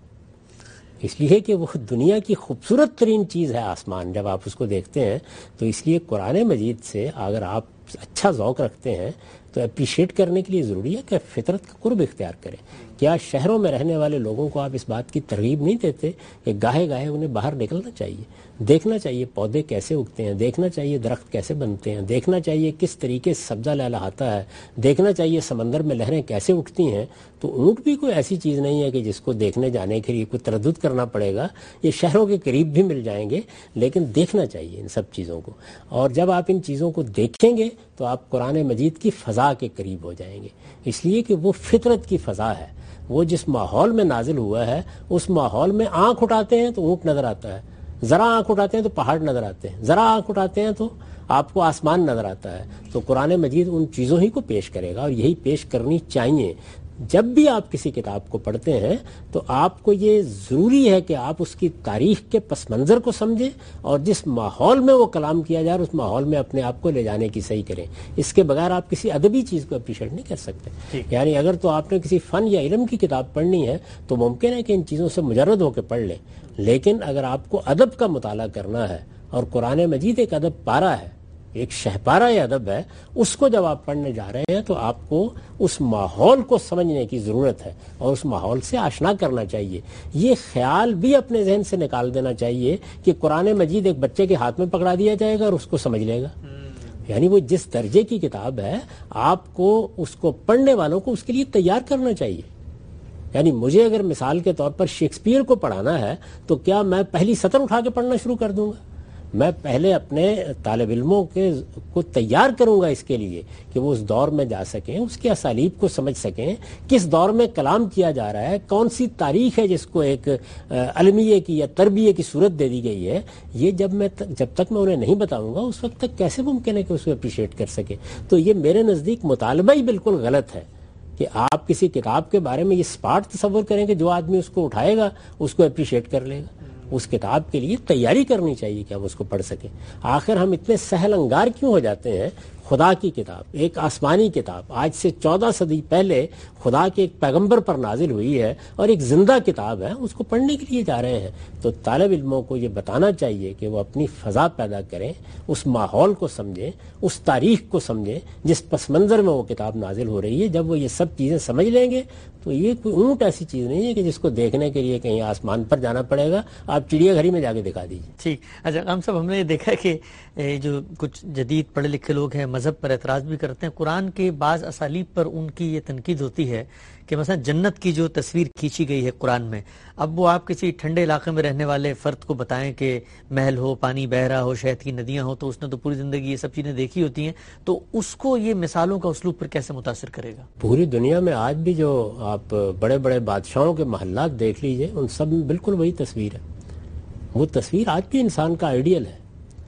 اس لیے کہ وہ دنیا کی خوبصورت ترین چیز ہے آسمان، جب آپ اس کو دیکھتے ہیں تو اس لیے قرآن مجید سے اگر آپ اچھا ذوق رکھتے ہیں تو اپریشیٹ کرنے کے لیے ضروری ہے کہ فطرت کا قرب اختیار کریں۔ کیا شہروں میں رہنے والے لوگوں کو آپ اس بات کی ترغیب نہیں دیتے کہ گاہے گاہے انہیں باہر نکلنا چاہیے، دیکھنا چاہیے پودے کیسے اگتے ہیں، دیکھنا چاہیے درخت کیسے بنتے ہیں، دیکھنا چاہیے کس طریقے سے سبزہ لہلہاتا ہے، دیکھنا چاہیے سمندر میں لہریں کیسے اٹھتی ہیں۔ تو اونٹ بھی کوئی ایسی چیز نہیں ہے کہ جس کو دیکھنے جانے کے لیے کوئی تردد کرنا پڑے گا، یہ شہروں کے قریب بھی مل جائیں گے، لیکن دیکھنا چاہیے ان سب چیزوں کو۔ اور جب آپ ان چیزوں کو دیکھیں گے تو آپ قرآن مجید کی فضا کے قریب ہو جائیں گے، اس لیے کہ وہ فطرت کی فضا ہے۔ وہ جس ماحول میں نازل ہوا ہے اس ماحول میں آنکھ اٹھاتے ہیں تو اونٹ نظر آتا ہے، ذرا آنکھ اٹھاتے ہیں تو پہاڑ نظر آتے ہیں، ذرا آنکھ اٹھاتے ہیں تو آپ کو آسمان نظر آتا ہے۔ تو قرآن مجید ان چیزوں ہی کو پیش کرے گا، اور یہی پیش کرنی چاہیے۔ جب بھی آپ کسی کتاب کو پڑھتے ہیں تو آپ کو یہ ضروری ہے کہ آپ اس کی تاریخ کے پس منظر کو سمجھیں، اور جس ماحول میں وہ کلام کیا جائے اس ماحول میں اپنے آپ کو لے جانے کی صحیح کریں۔ اس کے بغیر آپ کسی ادبی چیز کو اپریشیٹ نہیں کر سکتے۔ یعنی اگر تو آپ نے کسی فن یا علم کی کتاب پڑھنی ہے تو ممکن ہے کہ ان چیزوں سے مجرد ہو کے پڑھ لیں، لیکن اگر آپ کو ادب کا مطالعہ کرنا ہے، اور قرآن مجید ایک ادب پارہ ہے، ایک شہپارہ ادب ہے، اس کو جب آپ پڑھنے جا رہے ہیں تو آپ کو اس ماحول کو سمجھنے کی ضرورت ہے اور اس ماحول سے آشنا کرنا چاہیے۔ یہ خیال بھی اپنے ذہن سے نکال دینا چاہیے کہ قرآن مجید ایک بچے کے ہاتھ میں پکڑا دیا جائے گا اور اس کو سمجھ لے گا۔ یعنی وہ جس درجے کی کتاب ہے آپ کو اس کو پڑھنے والوں کو اس کے لیے تیار کرنا چاہیے۔ یعنی مجھے اگر مثال کے طور پر شیکسپیئر کو پڑھانا ہے تو کیا میں پہلی سطر اٹھا کے پڑھنا شروع کر دوں گا؟ میں پہلے اپنے طالب علموں کے کو تیار کروں گا اس کے لیے کہ وہ اس دور میں جا سکیں، اس کے اسالیب کو سمجھ سکیں، کس دور میں کلام کیا جا رہا ہے، کون سی تاریخ ہے جس کو ایک علمیہ کی یا تربیہ کی صورت دے دی گئی ہے۔ یہ جب میں جب تک میں انہیں نہیں بتاؤں گا اس وقت تک کیسے ممکن ہے کہ اس کو اپریشیٹ کر سکے؟ تو یہ میرے نزدیک مطالبہ ہی بالکل غلط ہے کہ آپ کسی کتاب کے بارے میں یہ اسپاٹ تصور کریں کہ جو آدمی اس کو اٹھائے گا اس کو اپریشیٹ کر لے گا۔ اس کتاب کے لیے تیاری کرنی چاہیے کہ ہم اس کو پڑھ سکیں۔ آخر ہم اتنے سہل انگار کیوں ہو جاتے ہیں؟ خدا کی کتاب، ایک آسمانی کتاب، آج سے چودہ صدی پہلے خدا کے ایک پیغمبر پر نازل ہوئی ہے اور ایک زندہ کتاب ہے، اس کو پڑھنے کے لیے جا رہے ہیں۔ تو طالب علموں کو یہ بتانا چاہیے کہ وہ اپنی فضا پیدا کریں، اس ماحول کو سمجھیں، اس تاریخ کو سمجھیں جس پس منظر میں وہ کتاب نازل ہو رہی ہے۔ جب وہ یہ سب چیزیں سمجھ لیں گے تو یہ کوئی اونٹ ایسی چیز نہیں ہے کہ جس کو دیکھنے کے لیے کہیں آسمان پر جانا پڑے گا، آپ چڑیا گھر میں جا کے دکھا دیجیے۔ ٹھیک۔ اچھا ہم سب ہم نے دیکھا کہ جو کچھ جدید پڑھے لکھے لوگ ہیں مذہب پر اعتراض بھی کرتے ہیں، قرآن کے بعض اسالیب پر ان کی یہ تنقید ہوتی ہے کہ مثلا جنت کی جو تصویر کھینچی گئی ہے قرآن میں، اب وہ آپ کسی ٹھنڈے علاقے میں رہنے والے فرد کو بتائیں کہ محل ہو، پانی بہ رہا ہو، شہد کی ندیاں ہو، تو اس نے تو پوری زندگی یہ سب چیزیں دیکھی ہوتی ہیں، تو اس کو یہ مثالوں کا اسلوب پر کیسے متاثر کرے گا؟ پوری دنیا میں آج بھی جو آپ بڑے بڑے بادشاہوں کے محلات دیکھ لیجئے، ان سب میں بالکل وہی تصویر ہے۔ وہ تصویر آج بھی انسان کا آئیڈیل ہے۔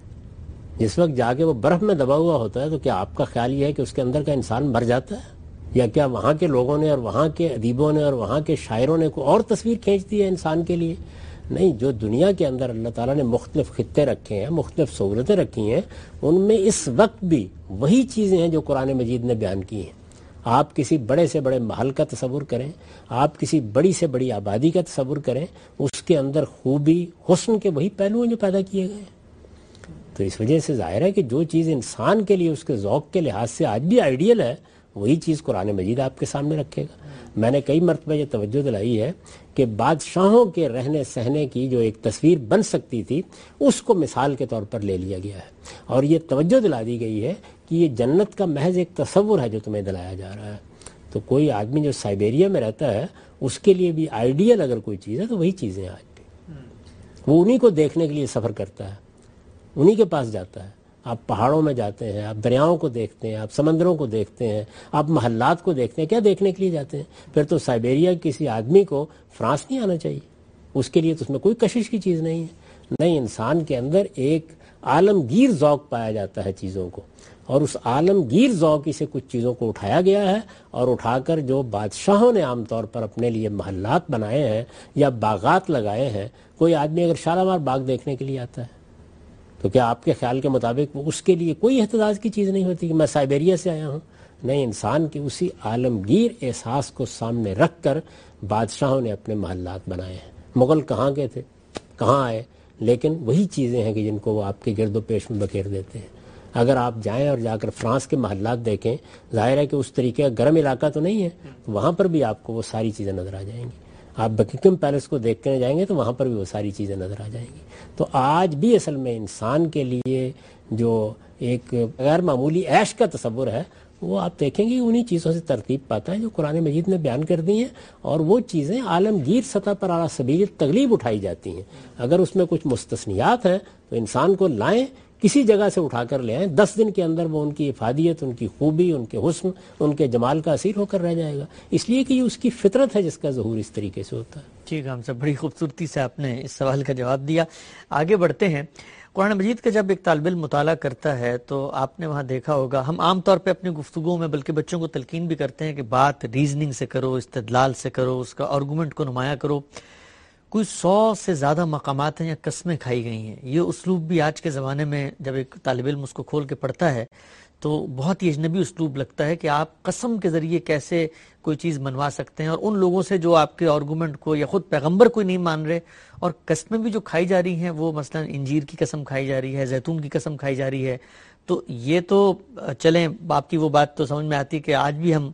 جس وقت جا کے وہ برف میں دبا ہوا ہوتا ہے تو کیا آپ کا خیال یہ ہے کہ اس کے اندر کا انسان مر جاتا ہے؟ یا کیا وہاں کے لوگوں نے اور وہاں کے ادیبوں نے اور وہاں کے شاعروں نے کوئی اور تصویر کھینچ دی ہے انسان کے لیے؟ نہیں، جو دنیا کے اندر اللہ تعالیٰ نے مختلف خطے رکھے ہیں، مختلف سہولتیں رکھی ہیں، ان میں اس وقت بھی وہی چیزیں ہیں جو قرآن مجید نے بیان کی ہیں۔ آپ کسی بڑے سے بڑے محل کا تصور کریں، آپ کسی بڑی سے بڑی آبادی کا تصور کریں، اس کے اندر خوبی حسن کے وہی پہلو ہیں جو پیدا کیے گئے ہیں۔ تو اس وجہ سے ظاہر ہے کہ جو چیز انسان کے لیے اس کے ذوق کے لحاظ سے آج بھی آئیڈیل ہے وہی چیز قرآن مجید آپ کے سامنے رکھے گا۔ میں نے کئی مرتبہ یہ توجہ دلائی ہے کہ بادشاہوں کے رہنے سہنے کی جو ایک تصویر بن سکتی تھی اس کو مثال کے طور پر لے لیا گیا ہے، اور یہ توجہ دلا دی گئی ہے کہ یہ جنت کا محض ایک تصور ہے جو تمہیں دلایا جا رہا ہے۔ تو کوئی آدمی جو سائبیریا میں رہتا ہے اس کے لیے بھی آئیڈیل اگر کوئی چیز ہے تو وہی چیزیں آج بھی، وہ انہی کو دیکھنے کے لیے سفر کرتا ہے، انہی کے پاس جاتا ہے۔ آپ پہاڑوں میں جاتے ہیں، آپ دریاؤں کو دیکھتے ہیں، آپ سمندروں کو دیکھتے ہیں، آپ محلات کو دیکھتے ہیں، کیا دیکھنے کے لیے جاتے ہیں؟ پھر تو سائبیریا کسی آدمی کو فرانس نہیں آنا چاہیے، اس کے لیے تو اس میں کوئی کشش کی چیز نہیں ہے۔ نہیں، انسان کے اندر ایک عالمگیر ذوق پایا جاتا ہے چیزوں کو، اور اس عالمگیر ذوق سے کچھ چیزوں کو اٹھایا گیا ہے، اور اٹھا کر جو بادشاہوں نے عام طور پر اپنے لیے محلات بنائے ہیں یا باغات لگائے ہیں. کوئی آدمی اگر شالامار باغ دیکھنے کے لیے آتا ہے تو کیا آپ کے خیال کے مطابق وہ اس کے لیے کوئی احتجاج کی چیز نہیں ہوتی کہ میں سائبیریا سے آیا ہوں؟ نہیں، انسان کے اسی عالمگیر احساس کو سامنے رکھ کر بادشاہوں نے اپنے محلات بنائے ہیں. مغل کہاں گئے تھے، کہاں آئے، لیکن وہی چیزیں ہیں کہ جن کو وہ آپ کے گرد و پیش میں بکھیر دیتے ہیں. اگر آپ جائیں اور جا کر فرانس کے محلات دیکھیں، ظاہر ہے کہ اس طریقے کا گرم علاقہ تو نہیں ہے، وہاں پر بھی آپ کو وہ ساری چیزیں نظر آ جائیں گی. آپ بکنگھم پیلس کو دیکھ کر جائیں گے تو وہاں پر بھی وہ ساری چیزیں نظر آ جائیں گی. تو آج بھی اصل میں انسان کے لیے جو ایک غیر معمولی عیش کا تصور ہے وہ آپ دیکھیں گے انہی چیزوں سے ترتیب پاتا ہے جو قرآن مجید نے بیان کر دی ہیں، اور وہ چیزیں عالمگیر سطح پر اعلیٰ سبیل تغلیب اٹھائی جاتی ہیں. اگر اس میں کچھ مستثنیات ہیں تو انسان کو لائیں، کسی جگہ سے اٹھا کر لے آئیں، دس دن کے اندر وہ ان کی افادیت، ان کی خوبی، ان کے حسن، ان کے جمال کا اسیر ہو کر رہ جائے گا، اس لیے کہ یہ اس کی فطرت ہے جس کا ظہور اس طریقے سے ہوتا ہے. ٹھیک ہے، ہم سب بڑی خوبصورتی سے آپ نے اس سوال کا جواب دیا. آگے بڑھتے ہیں. قرآن مجید کا جب ایک طالب علم مطالعہ کرتا ہے تو آپ نے وہاں دیکھا ہوگا، ہم عام طور پہ اپنی گفتگو میں بلکہ بچوں کو تلقین بھی کرتے ہیں کہ بات ریزننگ سے کرو، استدلال سے کرو، اس کا آرگومنٹ کو نمایاں کرو. کوئی سو سے زیادہ مقامات ہیں یا قسمیں کھائی گئی ہیں. یہ اسلوب بھی آج کے زمانے میں جب ایک طالب علم اس کو کھول کے پڑھتا ہے تو بہت ہی اجنبی اسلوب لگتا ہے کہ آپ قسم کے ذریعے کیسے کوئی چیز منوا سکتے ہیں، اور ان لوگوں سے جو آپ کے آرگومنٹ کو یا خود پیغمبر کوئی نہیں مان رہے، اور قسمیں بھی جو کھائی جا رہی ہیں وہ مثلا انجیر کی قسم کھائی جا رہی ہے، زیتون کی قسم کھائی جا رہی ہے. تو یہ تو چلیں آپ کی وہ بات تو سمجھ میں آتی کہ آج بھی ہم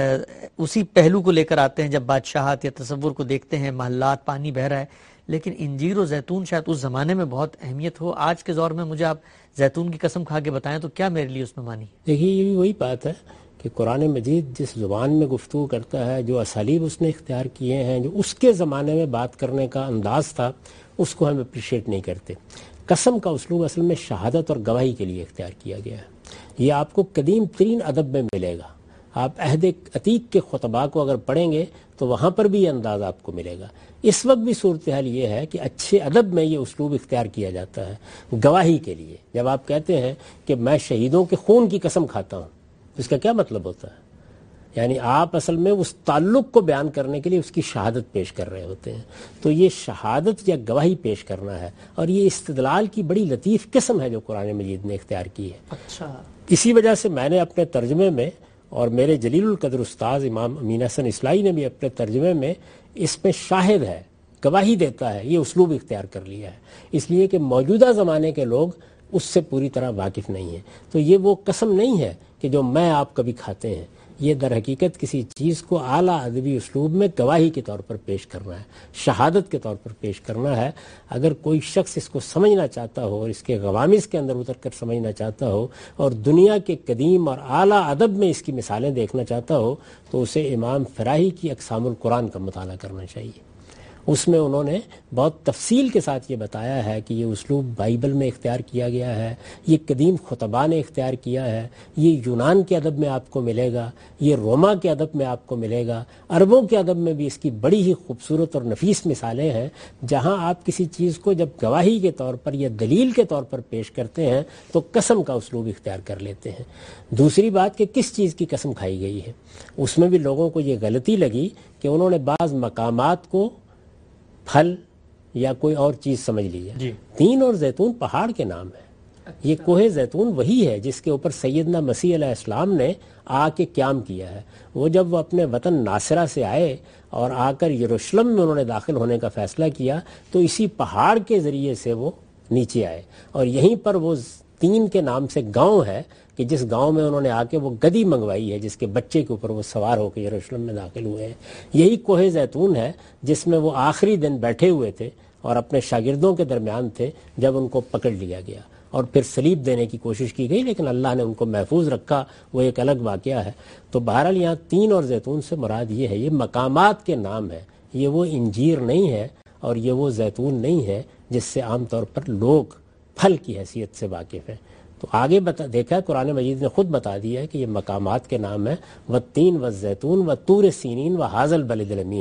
اسی پہلو کو لے کر آتے ہیں جب بادشاہت یا تصور کو دیکھتے ہیں، محلات، پانی بہہ رہا ہے، لیکن انجیر و زیتون شاید اس زمانے میں بہت اہمیت ہو. آج کے دور میں مجھے آپ زیتون کی قسم کھا کے بتائیں تو کیا میرے لیے اس میں مانی؟ دیکھیے، یہ بھی وہی بات ہے کہ قرآن مجید جس زبان میں گفتگو کرتا ہے، جو اسالیب اس نے اختیار کیے ہیں، جو اس کے زمانے میں بات کرنے کا انداز تھا، اس کو ہم اپریشیٹ نہیں کرتے. قسم کا اسلوب اصل میں شہادت اور گواہی کے لیے اختیار کیا گیا ہے. یہ آپ کو قدیم ترین ادب میں ملے گا. آپ عہد عتیق کے خطباء کو اگر پڑھیں گے تو وہاں پر بھی یہ انداز آپ کو ملے گا. اس وقت بھی صورتحال یہ ہے کہ اچھے ادب میں یہ اسلوب اختیار کیا جاتا ہے گواہی کے لیے. جب آپ کہتے ہیں کہ میں شہیدوں کے خون کی قسم کھاتا ہوں، اس کا کیا مطلب ہوتا ہے؟ یعنی آپ اصل میں اس تعلق کو بیان کرنے کے لیے اس کی شہادت پیش کر رہے ہوتے ہیں. تو یہ شہادت یا گواہی پیش کرنا ہے، اور یہ استدلال کی بڑی لطیف قسم ہے جو قرآن مجید نے اختیار کی ہے. اچھا، اسی وجہ سے میں نے اپنے ترجمے میں، اور میرے جلیل القدر استاذ امام امین حسن اصلاحی نے بھی اپنے ترجمے میں اس میں شاہد ہے، گواہی دیتا ہے، یہ اسلوب اختیار کر لیا ہے، اس لیے کہ موجودہ زمانے کے لوگ اس سے پوری طرح واقف نہیں ہیں. تو یہ وہ قسم نہیں ہے کہ جو میں آپ کبھی کھاتے ہیں، یہ در حقیقت کسی چیز کو اعلیٰ ادبی اسلوب میں گواہی کے طور پر پیش کرنا ہے، شہادت کے طور پر پیش کرنا ہے. اگر کوئی شخص اس کو سمجھنا چاہتا ہو اور اس کے غوامض کے اندر اتر کر سمجھنا چاہتا ہو اور دنیا کے قدیم اور اعلیٰ ادب میں اس کی مثالیں دیکھنا چاہتا ہو تو اسے امام فراہی کی اقسام القرآن کا مطالعہ کرنا چاہیے. اس میں انہوں نے بہت تفصیل کے ساتھ یہ بتایا ہے کہ یہ اسلوب بائبل میں اختیار کیا گیا ہے، یہ قدیم خطباء نے اختیار کیا ہے، یہ یونان کے ادب میں آپ کو ملے گا، یہ روما کے ادب میں آپ کو ملے گا، عربوں کے ادب میں بھی اس کی بڑی ہی خوبصورت اور نفیس مثالیں ہیں جہاں آپ کسی چیز کو جب گواہی کے طور پر یا دلیل کے طور پر پیش کرتے ہیں تو قسم کا اسلوب اختیار کر لیتے ہیں. دوسری بات کہ کس چیز کی قسم کھائی گئی ہے، اس میں بھی لوگوں کو یہ غلطی لگی کہ انہوں نے بعض مقامات کو پھل یا کوئی اور چیز سمجھ لی ہے. جی. تین اور زیتون پہاڑ کے نام ہے. یہ کوہ زیتون وہی ہے جس کے اوپر سیدنا مسیح علیہ السلام نے آ کے قیام کیا ہے. وہ جب وہ اپنے وطن ناصرہ سے آئے اور آ کر یروشلم میں انہوں نے داخل ہونے کا فیصلہ کیا تو اسی پہاڑ کے ذریعے سے وہ نیچے آئے، اور یہیں پر وہ تین کے نام سے گاؤں ہے کہ جس گاؤں میں انہوں نے آ کے وہ گدی منگوائی ہے جس کے بچے کے اوپر وہ سوار ہو کے یروشلم میں داخل ہوئے ہیں. یہی کوہ زیتون ہے جس میں وہ آخری دن بیٹھے ہوئے تھے اور اپنے شاگردوں کے درمیان تھے جب ان کو پکڑ لیا گیا اور پھر صلیب دینے کی کوشش کی گئی، لیکن اللہ نے ان کو محفوظ رکھا. وہ ایک الگ واقعہ ہے. تو بہرحال یہاں تین اور زیتون سے مراد یہ ہے، یہ مقامات کے نام ہے، یہ وہ انجیر نہیں ہے اور یہ وہ زیتون نہیں ہے جس سے عام طور پر لوگ پھل کی حیثیت سے واقف ہیں. تو آگے بتا دیکھا قرآن مجید نے خود بتا دیا ہے کہ یہ مقامات کے نام ہیں، و تین و زیتون و طور سینین و حاذا البلد الامین.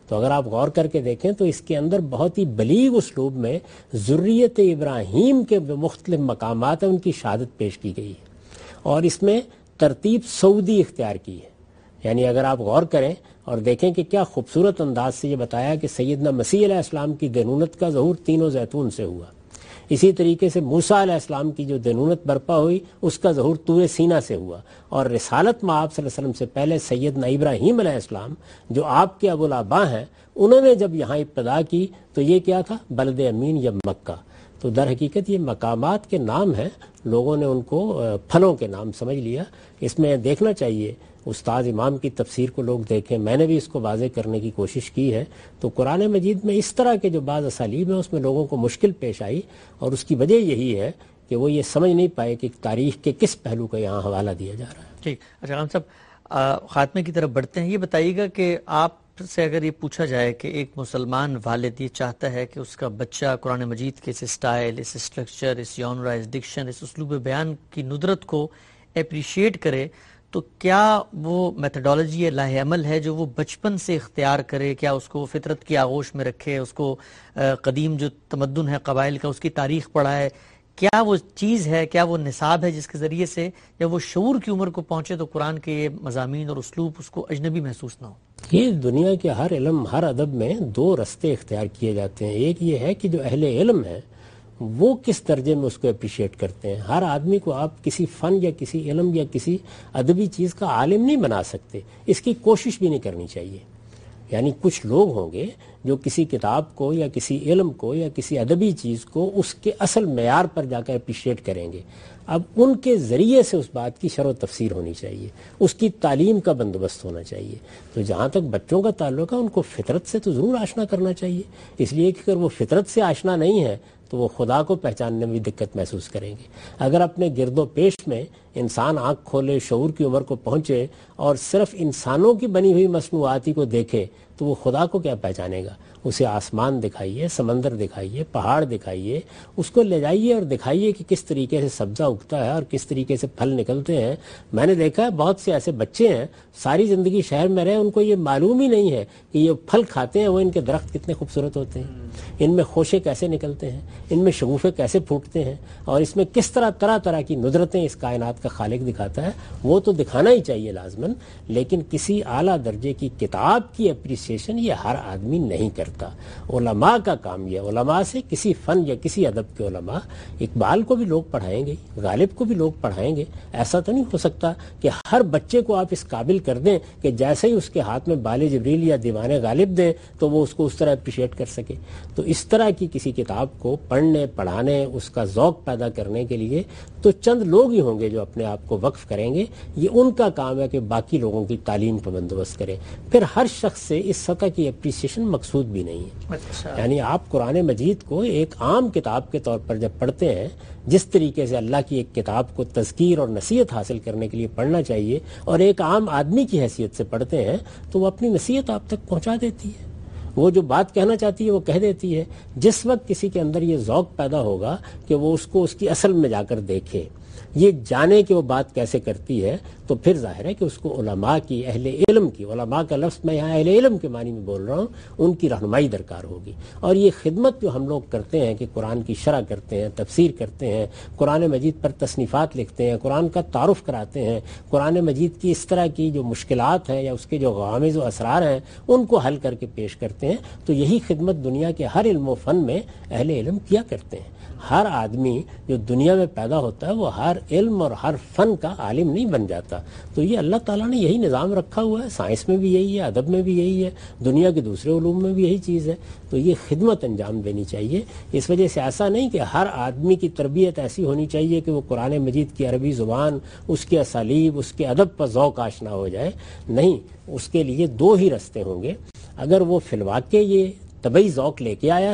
تو اگر آپ غور کر کے دیکھیں تو اس کے اندر بہت ہی بلیغ اسلوب میں ذریت ابراہیم کے مختلف مقامات ہیں، ان کی شہادت پیش کی گئی ہے، اور اس میں ترتیب سعودی اختیار کی ہے. یعنی اگر آپ غور کریں اور دیکھیں کہ کیا خوبصورت انداز سے یہ بتایا کہ سیدنا مسیح علیہ السلام کی دینونت کا ظہور تین و زیتون سے ہوا، اسی طریقے سے موسیٰ علیہ السلام کی جو دینونت برپا ہوئی اس کا ظہور طور سینا سے ہوا، اور رسالت میں آپ صلی اللہ علیہ وسلم سے پہلے سیدنا ابراہیم علیہ السلام جو آپ کے ابو الآباء ہیں، انہوں نے جب یہاں ابتدا کی تو یہ کیا تھا؟ بلد امین یا مکہ. تو در حقیقت یہ مقامات کے نام ہیں، لوگوں نے ان کو پھلوں کے نام سمجھ لیا. اس میں دیکھنا چاہیے استاد امام کی تفسیر کو لوگ دیکھیں، میں نے بھی اس کو واضح کرنے کی کوشش کی ہے. تو قرآن مجید میں اس طرح کے جو بعض اسالیب ہیں اس میں لوگوں کو مشکل پیش آئی، اور اس کی وجہ یہی ہے کہ وہ یہ سمجھ نہیں پائے کہ تاریخ کے کس پہلو کا یہاں حوالہ دیا جا رہا ہے. ٹھیک. اچھا خان صاحب، خاتمے کی طرف بڑھتے ہیں. یہ بتائیے گا کہ آپ سے اگر یہ پوچھا جائے کہ ایک مسلمان والد یہ چاہتا ہے کہ اس کا بچہ قرآن مجید کے اس اسٹائل، اس اسٹرکچر، اس جانرا، اس ڈکشن، اس اسلوب بیان کی ندرت کو اپریشیٹ کرے، تو کیا وہ میتھڈالوجی لاہ عمل ہے جو وہ بچپن سے اختیار کرے؟ کیا اس کو فطرت کی آغوش میں رکھے، اس کو قدیم جو تمدن ہے قبائل کا اس کی تاریخ پڑھائے؟ کیا وہ چیز ہے، کیا وہ نصاب ہے جس کے ذریعے سے جب وہ شعور کی عمر کو پہنچے تو قرآن کے یہ مضامین اور اسلوب اس کو اجنبی محسوس نہ ہو؟ یہ دنیا کے ہر علم، ہر ادب میں دو رستے اختیار کیے جاتے ہیں. ایک یہ ہے کہ جو اہل علم ہے وہ کس درجے میں اس کو اپریشیٹ کرتے ہیں. ہر آدمی کو آپ کسی فن یا کسی علم یا کسی ادبی چیز کا عالم نہیں بنا سکتے، اس کی کوشش بھی نہیں کرنی چاہیے. یعنی کچھ لوگ ہوں گے جو کسی کتاب کو یا کسی علم کو یا کسی ادبی چیز کو اس کے اصل معیار پر جا کر اپریشیٹ کریں گے. اب ان کے ذریعے سے اس بات کی شرح و تفسیر ہونی چاہیے، اس کی تعلیم کا بندوبست ہونا چاہیے. تو جہاں تک بچوں کا تعلق ہے ان کو فطرت سے تو ضرور آشنا کرنا چاہیے، اس لیے کہ اگر وہ فطرت سے آشنا نہیں ہے تو وہ خدا کو پہچاننے میں بھی دقت محسوس کریں گے. اگر اپنے گرد و پیش میں انسان آنکھ کھولے، شعور کی عمر کو پہنچے اور صرف انسانوں کی بنی ہوئی مصنوعاتی کو دیکھے تو وہ خدا کو کیا پہچانے گا؟ اسے آسمان دکھائیے، سمندر دکھائیے، پہاڑ دکھائیے، اس کو لے جائیے اور دکھائیے کہ کس طریقے سے سبزہ اگتا ہے اور کس طریقے سے پھل نکلتے ہیں. میں نے دیکھا ہے بہت سے ایسے بچے ہیں ساری زندگی شہر میں رہے، ان کو یہ معلوم ہی نہیں ہے کہ یہ پھل کھاتے ہیں وہ ان کے درخت کتنے خوبصورت ہوتے ہیں، ان میں خوشے کیسے نکلتے ہیں، ان میں شگوفے کیسے پھوٹتے ہیں، اور اس میں کس طرح طرح طرح کی ندرتیں اس کائنات کا خالق دکھاتا ہے. وہ تو دکھانا ہی چاہیے لازماً، لیکن کسی اعلیٰ درجے کی کتاب کی اپریسیشن یہ ہر آدمی نہیں کرتا. علماء کا کام یہ، علماء سے کسی فن یا کسی ادب کے علماء، اقبال کو بھی لوگ پڑھائیں گے، غالب کو بھی لوگ پڑھائیں گے. ایسا تو نہیں ہو سکتا کہ ہر بچے کو آپ اس قابل کر دیں کہ جیسے ہی اس کے ہاتھ میں بال جبریل یا دیوان غالب دیں تو وہ اس کو اس طرح اپریشیٹ کر سکے. تو اس طرح کی کسی کتاب کو پڑھنے، پڑھانے، اس کا ذوق پیدا کرنے کے لیے تو چند لوگ ہی ہوں گے جو اپنے آپ کو وقف کریں گے. یہ ان کا کام ہے کہ باقی لوگوں کی تعلیم کا بندوبست کریں. پھر ہر شخص سے اس سطح کی اپریسیشن مقصود بھی نہیں ہے. اچھا. یعنی آپ قرآن مجید کو ایک عام کتاب کے طور پر جب پڑھتے ہیں، جس طریقے سے اللہ کی ایک کتاب کو تذکیر اور نصیحت حاصل کرنے کے لیے پڑھنا چاہیے، اور ایک عام آدمی کی حیثیت سے پڑھتے ہیں، تو وہ اپنی نصیحت آپ تک پہنچا دیتی ہے. وہ جو بات کہنا چاہتی ہے وہ کہہ دیتی ہے. جس وقت کسی کے اندر یہ ذوق پیدا ہوگا کہ وہ اس کو اس کی اصل میں جا کر دیکھے، یہ جانے کہ وہ بات کیسے کرتی ہے، تو پھر ظاہر ہے کہ اس کو علماء کی، اہل علم کی، علماء کا لفظ میں یہاں اہل علم کے معنی میں بول رہا ہوں، ان کی رہنمائی درکار ہوگی. اور یہ خدمت جو ہم لوگ کرتے ہیں کہ قرآن کی شرح کرتے ہیں، تفسیر کرتے ہیں، قرآن مجید پر تصنیفات لکھتے ہیں، قرآن کا تعارف کراتے ہیں، قرآن مجید کی اس طرح کی جو مشکلات ہیں یا اس کے جو غامض و اسرار ہیں ان کو حل کر کے پیش کرتے ہیں، تو یہی خدمت دنیا کے ہر علم و فن میں اہل علم کیا کرتے ہیں. ہر آدمی جو دنیا میں پیدا ہوتا ہے وہ ہر علم اور ہر فن کا عالم نہیں بن جاتا. تو یہ اللہ تعالیٰ نے یہی نظام رکھا ہوا ہے. سائنس میں بھی یہی ہے، ادب میں بھی یہی ہے، دنیا کے دوسرے علوم میں بھی یہی چیز ہے. تو یہ خدمت انجام دینی چاہیے. اس وجہ سے ایسا نہیں کہ ہر آدمی کی تربیت ایسی ہونی چاہیے کہ وہ قرآن مجید کی عربی زبان، اس کے اسالیب، اس کے ادب پر ذوق آشنا ہو جائے. نہیں، اس کے لیے دو ہی رستے ہوں گے. اگر وہ فی الواقع یہ طبعی ذوق لے کے آیا ہے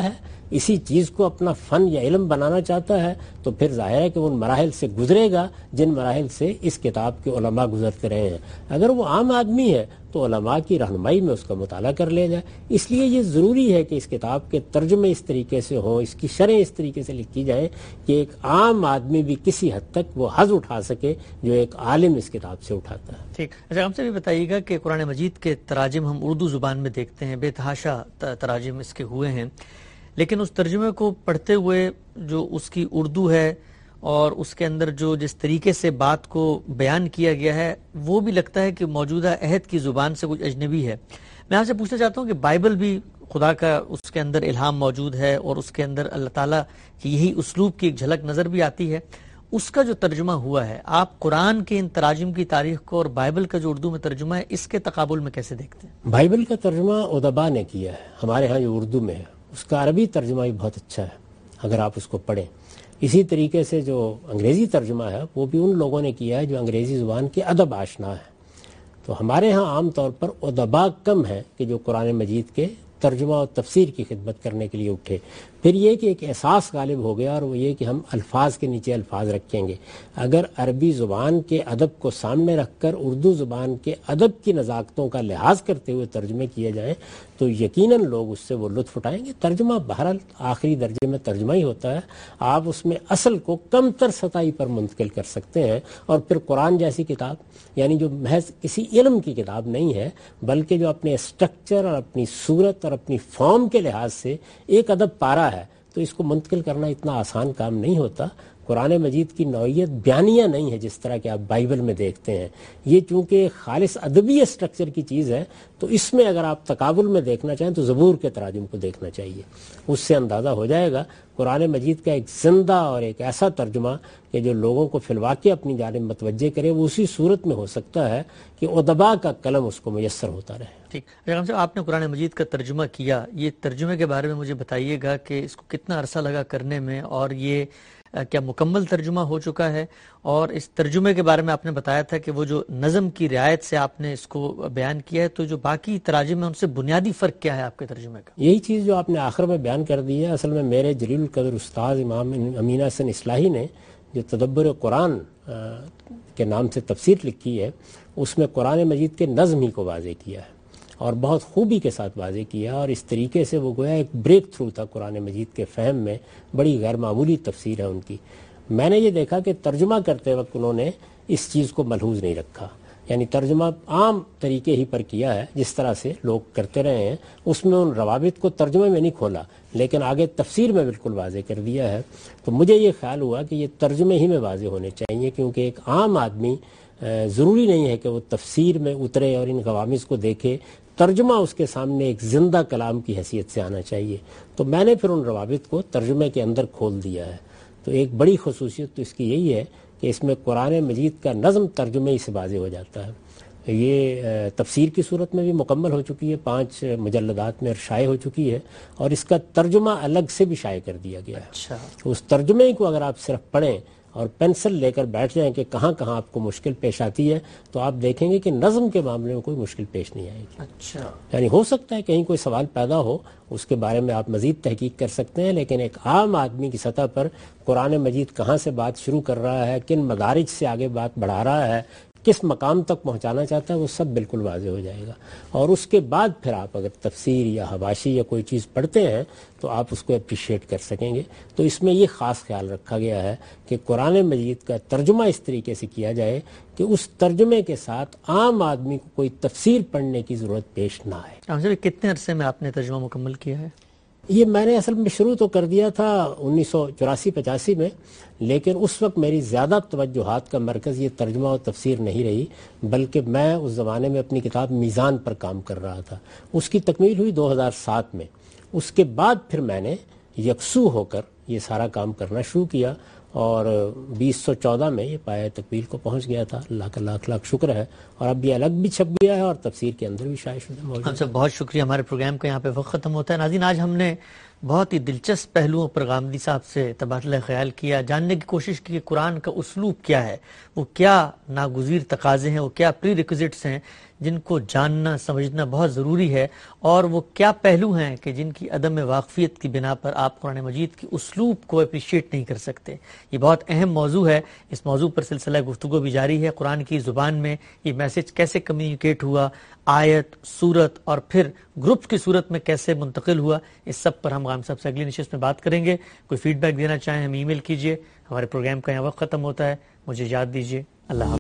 اسی چیز کو اپنا فن یا علم بنانا چاہتا ہے تو پھر ظاہر ہے کہ وہ ان مراحل سے گزرے گا جن مراحل سے اس کتاب کے علماء گزرتے رہے ہیں. اگر وہ عام آدمی ہے تو علماء کی رہنمائی میں اس کا مطالعہ کر لے جائے. اس لیے یہ ضروری ہے کہ اس کتاب کے ترجمے اس طریقے سے ہوں, اس کی شرح اس طریقے سے لکھی جائیں کہ ایک عام آدمی بھی کسی حد تک وہ حظ اٹھا سکے جو ایک عالم اس کتاب سے اٹھاتا ہے. ٹھیک. اچھا, ہم سے بھی بتائیے گا کہ قرآن مجید کے تراجم ہم اردو زبان میں دیکھتے ہیں, بے تحاشا تراجم اس کے ہوئے ہیں, لیکن اس ترجمے کو پڑھتے ہوئے جو اس کی اردو ہے اور اس کے اندر جو جس طریقے سے بات کو بیان کیا گیا ہے وہ بھی لگتا ہے کہ موجودہ عہد کی زبان سے کچھ اجنبی ہے. میں آپ سے پوچھنا چاہتا ہوں کہ بائبل بھی خدا کا اس کے اندر الہام موجود ہے اور اس کے اندر اللہ تعالیٰ کی یہی اسلوب کی ایک جھلک نظر بھی آتی ہے, اس کا جو ترجمہ ہوا ہے آپ قرآن کے ان تراجم کی تاریخ کو اور بائبل کا جو اردو میں ترجمہ ہے اس کے تقابل میں کیسے دیکھتے ہیں؟ بائبل کا ترجمہ ادبا نے کیا ہے, ہمارے ہاں جو اردو میں ہے اس کا عربی ترجمہ بھی بہت اچھا ہے اگر آپ اس کو پڑھیں. اسی طریقے سے جو انگریزی ترجمہ ہے وہ بھی ان لوگوں نے کیا ہے جو انگریزی زبان کے ادب آشنا ہے. تو ہمارے ہاں عام طور پر ادبا کم ہے کہ جو قرآن مجید کے ترجمہ اور تفسیر کی خدمت کرنے کے لیے اٹھے. پھر یہ کہ ایک احساس غالب ہو گیا اور وہ یہ کہ ہم الفاظ کے نیچے الفاظ رکھیں گے. اگر عربی زبان کے ادب کو سامنے رکھ کر اردو زبان کے ادب کی نزاکتوں کا لحاظ کرتے ہوئے ترجمے کیے جائیں تو یقیناً لوگ اس سے وہ لطف اٹھائیں گے. ترجمہ بہرحال آخری درجے میں ترجمہ ہی ہوتا ہے, آپ اس میں اصل کو کم تر سطحی پر منتقل کر سکتے ہیں. اور پھر قرآن جیسی کتاب یعنی جو محض کسی علم کی کتاب نہیں ہے بلکہ جو اپنے اسٹرکچر اور اپنی صورت اور اپنی فارم کے لحاظ سے ایک ادب پارا ہے, تو اس کو منتقل کرنا اتنا آسان کام نہیں ہوتا. قرآن مجید کی نوعیت بیانیہ نہیں ہے جس طرح کہ آپ بائبل میں دیکھتے ہیں. یہ چونکہ خالص ادبی اسٹرکچر کی چیز ہے تو اس میں اگر آپ تقابل میں دیکھنا چاہیں تو زبور کے تراجم کو دیکھنا چاہیے. اس سے اندازہ ہو جائے گا قرآن مجید کا ایک زندہ اور ایک ایسا ترجمہ کہ جو لوگوں کو فی الواقع اپنی جانب متوجہ کرے, وہ اسی صورت میں ہو سکتا ہے کہ ادبا کا قلم اس کو میسر ہوتا رہے. ٹھیک. اگر آپ نے قرآن مجید کا ترجمہ کیا, یہ ترجمے کے بارے میں مجھے بتائیے گا کہ اس کو کتنا عرصہ لگا کرنے میں, اور یہ کیا مکمل ترجمہ ہو چکا ہے؟ اور اس ترجمے کے بارے میں آپ نے بتایا تھا کہ وہ جو نظم کی رعایت سے آپ نے اس کو بیان کیا ہے, تو جو باقی تراجم ہیں ان سے بنیادی فرق کیا ہے آپ کے ترجمے کا؟ یہی چیز جو آپ نے آخر میں بیان کر دی ہے. اصل میں میرے جلیل القدر استاد امام امین حسن اصلاحی نے جو تدبر قرآن کے نام سے تفسیر لکھی ہے اس میں قرآن مجید کے نظم ہی کو واضح کیا ہے اور بہت خوبی کے ساتھ واضح کیا, اور اس طریقے سے وہ گویا ایک بریک تھرو تھا قرآن مجید کے فہم میں. بڑی غیر معمولی تفسیر ہے ان کی. میں نے یہ دیکھا کہ ترجمہ کرتے وقت انہوں نے اس چیز کو ملحوظ نہیں رکھا, یعنی ترجمہ عام طریقے ہی پر کیا ہے جس طرح سے لوگ کرتے رہے ہیں. اس میں ان روابط کو ترجمے میں نہیں کھولا لیکن آگے تفسیر میں بالکل واضح کر دیا ہے. تو مجھے یہ خیال ہوا کہ یہ ترجمے ہی میں واضح ہونے چاہیے, کیونکہ ایک عام آدمی ضروری نہیں ہے کہ وہ تفسیر میں اترے اور ان قوامض کو دیکھے. ترجمہ اس کے سامنے ایک زندہ کلام کی حیثیت سے آنا چاہیے. تو میں نے پھر ان روابط کو ترجمے کے اندر کھول دیا ہے. تو ایک بڑی خصوصیت تو اس کی یہی ہے کہ اس میں قرآن مجید کا نظم ترجمے ہی سے واضح ہو جاتا ہے. یہ تفسیر کی صورت میں بھی مکمل ہو چکی ہے, پانچ مجلدات میں شائع ہو چکی ہے, اور اس کا ترجمہ الگ سے بھی شائع کر دیا گیا ہے. اچھا. اس ترجمے کو اگر آپ صرف پڑھیں اور پینسل لے کر بیٹھ جائیں کہ کہاں کہاں آپ کو مشکل پیش آتی ہے تو آپ دیکھیں گے کہ نظم کے معاملے میں کوئی مشکل پیش نہیں آئے گی. اچھا. یعنی ہو سکتا ہے کہیں کوئی سوال پیدا ہو, اس کے بارے میں آپ مزید تحقیق کر سکتے ہیں, لیکن ایک عام آدمی کی سطح پر قرآن مجید کہاں سے بات شروع کر رہا ہے, کن مدارج سے آگے بات بڑھا رہا ہے, کس مقام تک پہنچانا چاہتا ہے, وہ سب بالکل واضح ہو جائے گا. اور اس کے بعد پھر آپ اگر تفسیر یا حواشی یا کوئی چیز پڑھتے ہیں تو آپ اس کو اپریشیٹ کر سکیں گے. تو اس میں یہ خاص خیال رکھا گیا ہے کہ قرآن مجید کا ترجمہ اس طریقے سے کیا جائے کہ اس ترجمے کے ساتھ عام آدمی کو کوئی تفسیر پڑھنے کی ضرورت پیش نہ آئے. آپ سے کتنے عرصے میں آپ نے ترجمہ مکمل کیا ہے؟ یہ میں نے اصل میں شروع تو کر دیا تھا انیس سو چوراسی پچاسی میں, لیکن اس وقت میری زیادہ توجہات کا مرکز یہ ترجمہ اور تفسیر نہیں رہی, بلکہ میں اس زمانے میں اپنی کتاب میزان پر کام کر رہا تھا. اس کی تکمیل ہوئی دو ہزار سات میں. اس کے بعد پھر میں نے یکسو ہو کر یہ سارا کام کرنا شروع کیا, اور بیس سو چودہ میں یہ پایہ تکمیل کو پہنچ گیا تھا. اللہ کا لاکھ لاکھ شکر ہے. اور اب یہ الگ بھی چھپ گیا ہے اور تفسیر کے اندر بھی شائع شدہ موجود ہے. ہم سب بہت شکریہ. ہمارے پروگرام کا یہاں پہ وقت ختم ہوتا ہے. ناظرین آج ہم نے بہت ہی دلچسپ پہلوؤں پر غامدی صاحب سے تبادلہ خیال کیا, جاننے کی کوشش کی کہ قرآن کا اسلوب کیا ہے, وہ کیا ناگزیر تقاضے ہیں, وہ کیا پری ریکوزٹس ہیں جن کو جاننا سمجھنا بہت ضروری ہے, اور وہ کیا پہلو ہیں کہ جن کی عدم واقفیت کی بنا پر آپ قرآن مجید کی اسلوب کو اپریشیٹ نہیں کر سکتے. یہ بہت اہم موضوع ہے. اس موضوع پر سلسلہ گفتگو بھی جاری ہے. قرآن کی زبان میں یہ میسج کیسے کمیونیکیٹ ہوا, آیت, سورت اور پھر گروپ کی صورت میں کیسے منتقل ہوا, اس سب پر ہم غام صاحب سے اگلی نشست میں بات کریں گے. کوئی فیڈ بیک دینا چاہیں ہمیں ای میل کیجیے. ہمارے پروگرام کا یہاں وقت ختم ہوتا ہے. مجھے یاد دیجیے. اللہ حافظ.